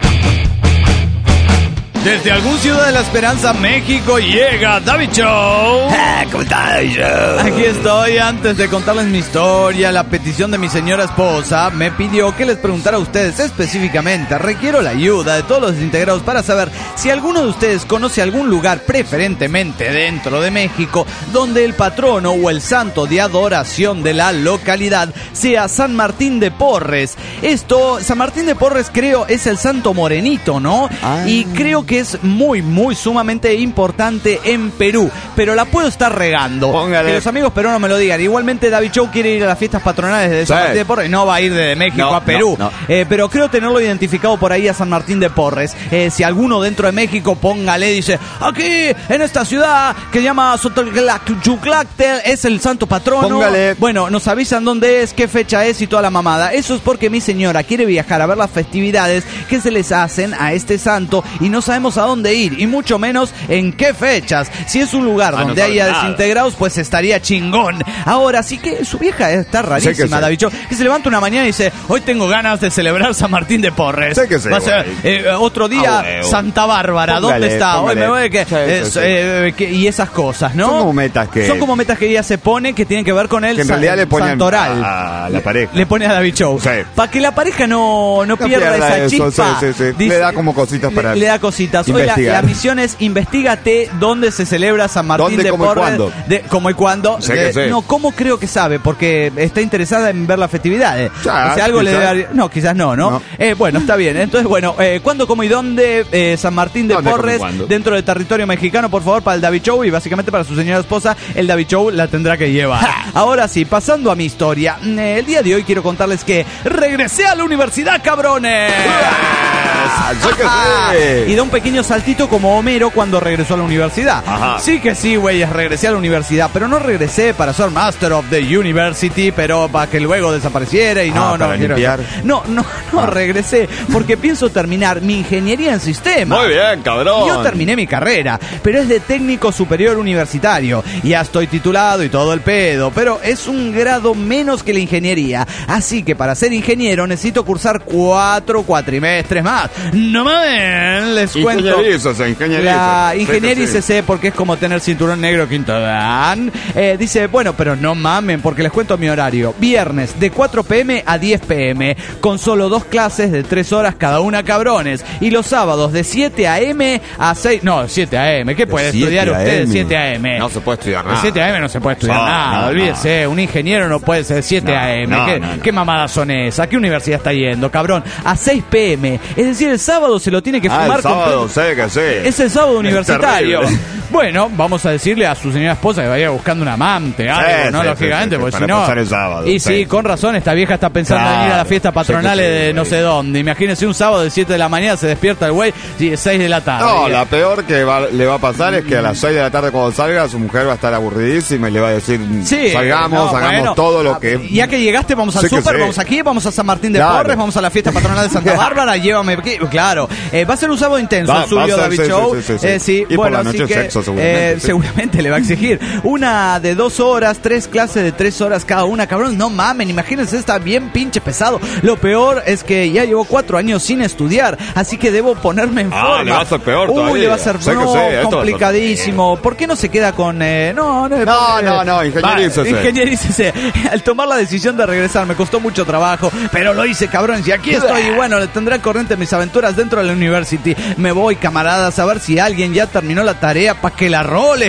Desde algún Ciudad de la Esperanza, México, llega David Show. ¿Cómo estás, David Show? Aquí estoy. Antes de contarles mi historia, la petición de mi señora esposa me pidió que les preguntara a ustedes específicamente. Requiero la ayuda de todos los integrados para saber si alguno de ustedes conoce algún lugar, preferentemente dentro de México, donde el patrono o el santo de adoración de la localidad sea San Martín de Porres. Esto, San Martín de Porres, creo, es el santo morenito, ¿no? Ah. Y creo que es muy, muy sumamente importante en Perú, pero la puedo estar regando. Póngale. Que los amigos peruanos me lo digan. Igualmente David Show quiere ir a las fiestas patronales de San sí. Martín de Porres, no va a ir desde México no, a Perú, no, no. Eh, pero creo tenerlo identificado por ahí a San Martín de Porres. Eh, si alguno dentro de México, póngale, dice, aquí en esta ciudad que se llama Xochitl es el santo patrono. Póngale. Bueno, nos avisan dónde es, qué fecha es y toda la mamada. Eso es porque mi señora quiere viajar a ver las festividades que se les hacen a este santo y no sabemos a dónde ir y mucho menos en qué fechas. Si es un lugar ah, donde no haya nada. Desintegrados, pues estaría chingón. Ahora sí que su vieja está rarísima, David Show, que se levanta una mañana y dice, hoy tengo ganas de celebrar San Martín de Porres. Sé que sé, va a ser eh, otro día ah, Santa Bárbara. Póngale, ¿dónde está? Póngale. Hoy me voy que, sí, es, sí, eh, sí. que y esas cosas, ¿no? Son como metas que son como metas que ella se pone que tienen que ver con el que en realidad sa- le ponen santoral a, a la pareja. Le, le pone a David Show. Sí. Para que la pareja no, no, no pierda, pierda esa eso, chispa. Sí, sí, sí. Dice, le da como cositas para le, le da cositas. Oiga, la misión es investígate dónde se celebra San Martín de cómo Porres. Y cuándo. De, ¿Cómo y cuándo? Sé de, que sé. No, ¿cómo creo que sabe? Porque está interesada en ver las festividades. Ya, o sea, algo quizás. le debe dar... No, quizás no, ¿no? no. Eh, bueno, está bien. Entonces, bueno, eh, ¿cuándo, cómo y dónde eh, San Martín de Porres dentro del territorio mexicano, por favor, para el David Show y básicamente para su señora esposa, el David Show la tendrá que llevar. ¡Ja! Ahora sí, pasando a mi historia. Eh, el día de hoy quiero contarles que regresé a la universidad, cabrones. Sé que sé. Y da un pequeño saltito como Homero cuando regresó a la universidad. Ajá. Sí que sí, güey, regresé a la universidad, pero no regresé para ser Master of the University, pero para que luego desapareciera y no, ah, no, para quiero... limpiar. no, no, no ah. regresé porque pienso terminar mi ingeniería en sistemas. Muy bien, cabrón. Yo terminé mi carrera, pero es de técnico superior universitario. Ya estoy titulado y todo el pedo, pero es un grado menos que la ingeniería. Así que para ser ingeniero necesito cursar cuatro cuatrimestres más. No mames, les cuento. Ingenieriza, ingenieriza. La ingeniería sí. porque es como tener cinturón negro quinto dan. Eh, dice, bueno, pero no mamen, porque les cuento mi horario. Viernes de cuatro pm a diez pm, con solo dos clases de tres horas cada una, cabrones. Y los sábados de siete am a seis... No, siete am. ¿Qué puede estudiar usted de siete am? No se puede estudiar nada. De siete am no se puede estudiar no, nada. No, olvídese, no. Un ingeniero no puede ser siete am. No, ¿Qué, no, no. ¿Qué mamadas son esas? ¿A qué universidad está yendo, cabrón? A seis pm. Es decir, el sábado se lo tiene que fumar. Ah, el sábado, sé que sé. Es el sábado universitario. Es bueno, vamos a decirle a su señora esposa que vaya buscando un amante, algo, sí, ¿no? Sí, Lógicamente, sí, sí, porque para si no... pasar el sábado, y sí, sí, con razón, esta vieja está pensando claro, en ir a las fiestas patronales sí, sí, de no sé dónde. Imagínense un sábado de siete de la mañana, se despierta el güey y de seis de la tarde. No, la peor que va, le va a pasar es que a las seis de la tarde cuando salga, su mujer va a estar aburridísima y le va a decir, sí, salgamos, no, hagamos bueno, todo lo que... Ya que llegaste, vamos al súper, vamos aquí, vamos a San Martín de claro. Porres, vamos a la fiesta patronal de Santa Bárbara, llévame aquí. Claro, eh, va a ser un sábado intenso, va, el suyo David sí, Show. Sí, sí, sí, eh, sí. Y bueno, por la noche así que, sexo, seguramente. Eh, sí. Seguramente le va a exigir. Una de dos horas, tres clases de tres horas cada una, cabrón. No mamen, imagínense, está bien pinche pesado. Lo peor es que ya llevo cuatro años sin estudiar, así que debo ponerme en Ah, forma. le va a ser peor Uy, todavía. le va a ser Sé que no, sí, esto va a ser- complicadísimo. ¿Por qué no se queda con...? Eh, no, no, No, eh, no, no, ingenierícese. Va, ingenierícese. Al tomar la decisión de regresar me costó mucho trabajo, pero lo hice, cabrón. Y aquí estoy. Y bueno, le tendré al corriente mis aventuras dentro de la university. Me voy, camaradas, a ver si alguien ya terminó la tarea para que la role.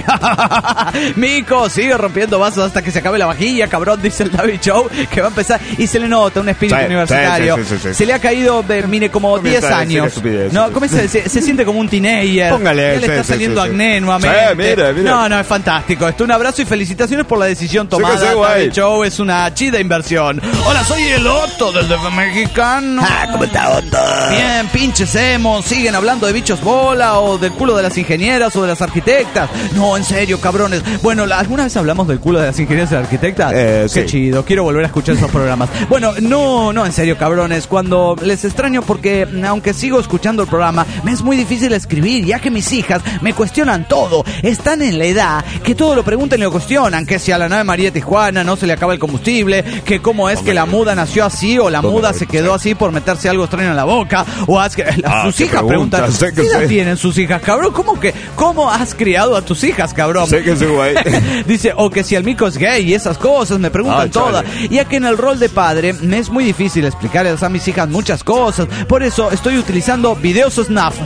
Mico, sigue rompiendo vasos hasta que se acabe la vajilla, cabrón, dice el David Show, que va a empezar. Y se le nota un espíritu Sí, universitario. sí, sí, sí, sí. Se le ha caído, eh, mire, como Comienza diez a decir años. estupideces, No, sí. comienza a decir- se, se siente como un teenager. Póngale, Ya le sí, está sí, saliendo sí, sí. acné nuevamente. Sí, mire, mire. No, no, es fantástico. Esto, un abrazo y felicitaciones por la decisión tomada. sí, güey. David Show es una chida inversión. Hola, soy el Otto del D F mexicano. Ah, ¿cómo está, Otto? Bien, pinches emos, siguen hablando de bichos bola o del culo de las ingenieras o de las arquitectas. No, en serio, cabrones. Bueno, la- ¿alguna vez hablamos del culo de las ingenieras y las arquitectas? Eh, Qué sí. chido, quiero volver a escuchar esos programas. Bueno, no, no, en serio, cabrones. Cuando les extraño porque, aunque sigo escuchando el programa, me es muy difícil escribir, ya que mis hijas me cuestionan todo. Están en la edad que todo lo preguntan y lo cuestionan. Que si a la nave María Tijuana no se le acaba el combustible, que cómo es que la muda nació así o la muda se quedó así por meterse algo extraño en la boca. O has, Ah, sus qué hijas pregunta, preguntan, sé que ¿qué edad sé. tienen sus hijas, cabrón? ¿Cómo que, cómo has criado a tus hijas, cabrón? Sé que sí, güey. Dice, o que si el mico es gay y esas cosas, me preguntan Ah, todas. chale. Ya que en el rol de padre me es muy difícil explicarles a mis hijas muchas cosas. Por eso estoy utilizando videos snuff.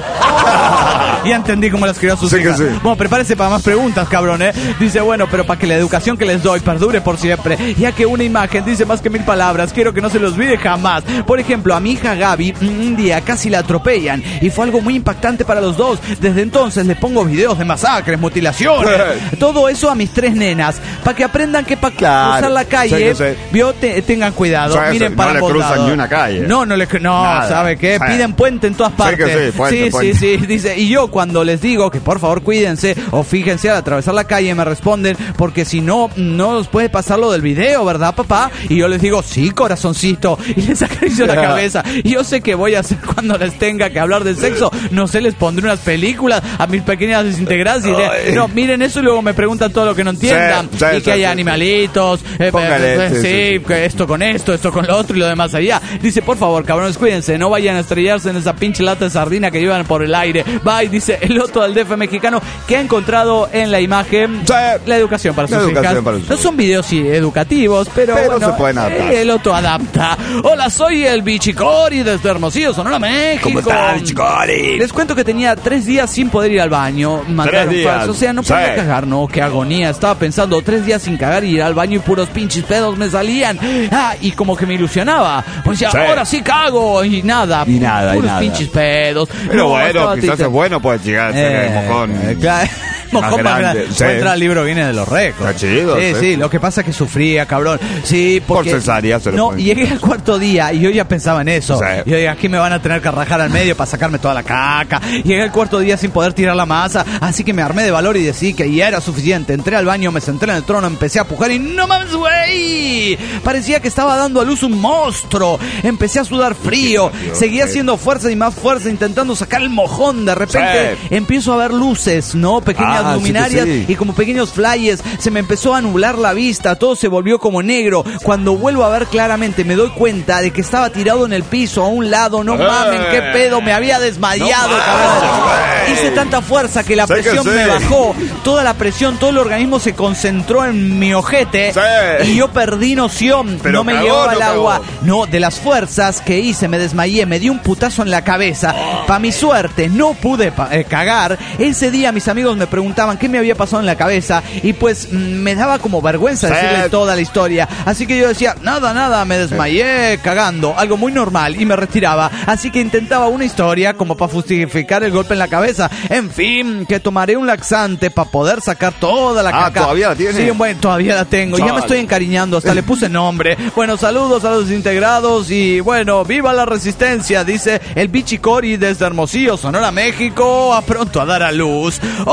Ya entendí cómo las crió a sus Sí que hijas. sí. Bueno, prepárese para más preguntas, cabrón, ¿eh? Dice, bueno, pero para que la educación que les doy perdure por siempre, ya que una imagen dice más que mil palabras, quiero que no se los olvide jamás. Por ejemplo, a mi hija Gaby, un día casi la atropellan y fue algo muy impactante para los dos. Desde entonces le pongo videos de masacres, mutilaciones, todo eso a mis tres nenas, para que aprendan que para Claro. cruzar la calle, Sí, sí. vio, te- tengan cuidado, Sí, sí. miren No para le ambos cruzan lados. ni una calle. No, no le no, Nada. ¿sabe qué? Sí. Piden puente en todas Sí que partes. sí, puente, sí, puente. sí, sí, dice, y yo cuando les digo que por favor cuídense o fíjense al atravesar la calle, me responden, porque si no, no nos puede pasar lo del video, ¿verdad, papá? Y yo les digo, sí, corazoncito, y les acaricio la cabeza. Y yo sé que voy a hacer cuando les tenga que hablar de sexo, no sé, les pondré unas películas a mis pequeñas desintegradas y diré, no, miren eso y luego me preguntan todo lo que no entiendan. Sí, sí, y que sí, haya sí, animalitos, eh, Póngale, eh, sí, sí, sí, sí. que esto con esto, esto con lo otro y lo demás allá. Dice, por favor, cabrones, cuídense, no vayan a estrellarse en esa pinche lata de sardina que llevan por el aire. Bye, dice el otro del D F mexicano, que ha encontrado en la imagen Sí. la educación para sus La educación hijas. para sus No hijas. son videos sí, educativos, pero, Pero bueno, se pueden adaptar. el otro adapta. Hola, soy el Bichicori desde Hermosillo, Sonora, México. ¿Cómo está, Bichicori? Les cuento que tenía tres días sin poder ir al baño. Mandaron días. falso. O sea, no Sí. podía cagar, no, qué agonía. Estaba pensando, tres días sin cagar y ir al baño y puros pinches pedos me salían. Ah, y como que me ilusionaba. Pues ya, Sí. ahora sí cago. Y nada. Y nada, y puros nada. pinches pedos. Pero No, bueno, estaba quizás triste. es bueno, puede llegar a ser Eh, el mojón. eh, claro. Mojón más grande, grande. sí. Entra el libro, viene de los récords. Está chido, Sí, sí. sí, lo que pasa es que sufría, cabrón. Sí, porque... Por cesárea se lo No, ponen. y llegué al cuarto día y yo ya pensaba en eso. Sí. Yo dije, aquí me van a tener que rajar al medio para sacarme toda la caca. Llegué al cuarto día sin poder tirar la masa, así que me armé de valor y decidí que ya era suficiente. Entré al baño, me senté en el trono, empecé a pujar y ¡no mames, güey! Parecía que estaba dando a luz un monstruo. Empecé a sudar frío, seguía haciendo fuerza y más fuerza intentando sacar el mojón. De repente Sí. empiezo a ver luces, ¿no? Pequeñas Ah, sí que luminarias sí. y como pequeños flyers. Se me empezó a nublar la vista, todo se volvió como negro. Cuando vuelvo a ver claramente me doy cuenta de que estaba tirado en el piso a un lado. No Eh. mamen, qué pedo, me había desmayado, No cabrón. mames, Hice tanta fuerza que la Sé que presión sí. me bajó. Toda la presión, todo el organismo se concentró en mi ojete. Sí. Y yo perdí noción. Pero no me cagó, llevaba no el cagó. agua. No, de las fuerzas que hice, me desmayé, me di un putazo en la cabeza. Para mi suerte, no pude pa- eh, cagar. Ese día mis amigos me preguntaban qué me había pasado en la cabeza y pues mm, me daba como vergüenza Sí. decirles toda la historia. Así que yo decía, nada, nada, me desmayé cagando, algo muy normal y me retiraba. Así que intentaba una historia como para justificar el golpe en la cabeza. En fin, que tomaré un laxante para poder sacar toda la Ah, caca. ¿todavía la tiene? Sí, bueno, todavía la tengo. Ya me Chale. estoy encariñando, hasta le puse nombre. Bueno, saludos a los desintegrados y bueno, viva la resistencia, dice el Bichicori desde Hermosillo, Sonora, México, a pronto a dar a luz. Hola,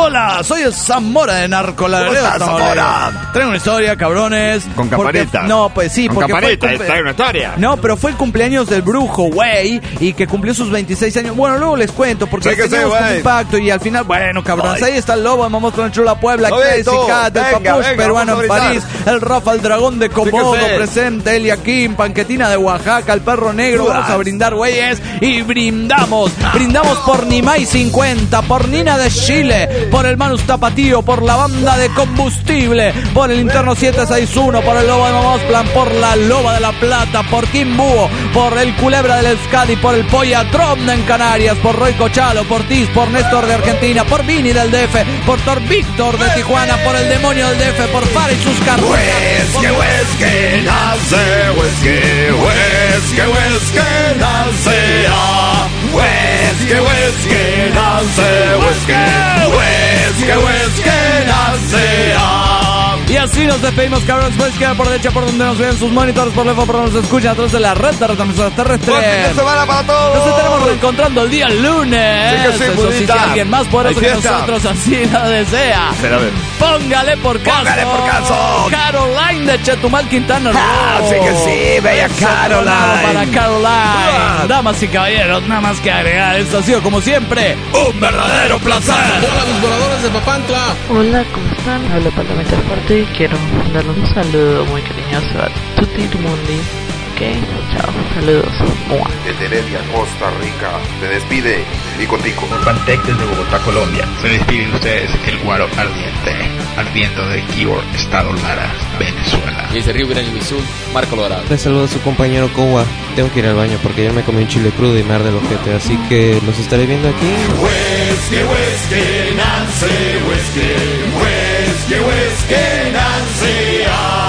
Soy el Zamora de Narcolareo. ¿Cómo estás, Zamora? Traigo una historia, cabrones. Con campanita. Porque, no, pues sí, Con porque campanita, fue el cumple- trae una historia. No, pero fue el cumpleaños del brujo, güey, y que cumplió sus veintiséis años. Bueno, luego les cuento, porque Sí que teníamos sí, un güey. impacto y al final, bueno, cabrones, Ay. ahí está el Lobo, vamos con el Chula Puebla, Lobito, Crazy Cat, el venga, Papush venga, peruano vamos en a brindar. París, el Rafa, el dragón de Komodo Sí que sí. presente, Elia Kim, Panquetina de Oaxaca, el perro negro. Dudas. Vamos a brindar, güeyes, y brindamos. Brindamos por Nimay cincuenta, por Nina de Chile, por el Manus Tapatío, por la banda de combustible, por el Interno siete seis uno, por el Lobo de Mamosplan, por la Loba de la Plata, por Kim Búho, por el Culebra del Euskadi, por el Pollatrón en Canarias, por Roy Cochalo, por Tiz, por Néstor de Argentina, por Vini del D F, por Tor Víctor de Tijuana, por el Demonio del D F, por Fara y sus carros. Whisky, whisky, nace, whisky, whisky, whisky, nace, ah. Whisky, whisky, nace, whisky, whisky, whisky, nace, ah. Y así nos despedimos, cabrones. Puedes quedar por derecha, por donde nos ven sus monitores, por lejos, por donde nos escuchan a través de la red de retransmisoras terrestres. Buen fin de semana para todos. Nos estaremos reencontrando el día lunes. Sí que sí, Eso sí, si pudita. alguien más poderoso Hay que fiesta. nosotros así lo desea. Será ver. Póngale por caso. Póngale por caso. Caroline de Chetumal, Quintana Roo. Ah, sí que sí, bella Caroline. Para Caroline. Damas y caballeros, nada más que agregar. Esto ha sido, como siempre, Un verdadero placer. Hola, mis voladores de Papantla. Hola, ¿cómo están? Hablo Parlamentar Fuerte y quiero mandarle un saludo muy cariñoso a Tutti Mundi. Ok, chao, saludos. Mua. Desde Heredia, Costa Rica, se despide Nico Tico. Pantec desde Bogotá, Colombia. Se despiden ustedes el Guaro Ardiente, ardiendo de Kibor, Estado Lara, Venezuela. Desde Río Grande do Sul, Marco Colorado. Le saludo a su compañero Kowa. Tengo que ir al baño porque ayer me comí un chile crudo y me arde el ojete, así que los estaré viendo aquí. Whisky, whisky, Nancy, whisky, whisky, whisky, Nancy, ah.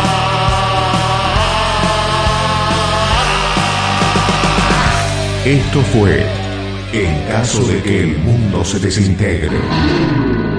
Esto fue En caso de que el mundo se desintegre.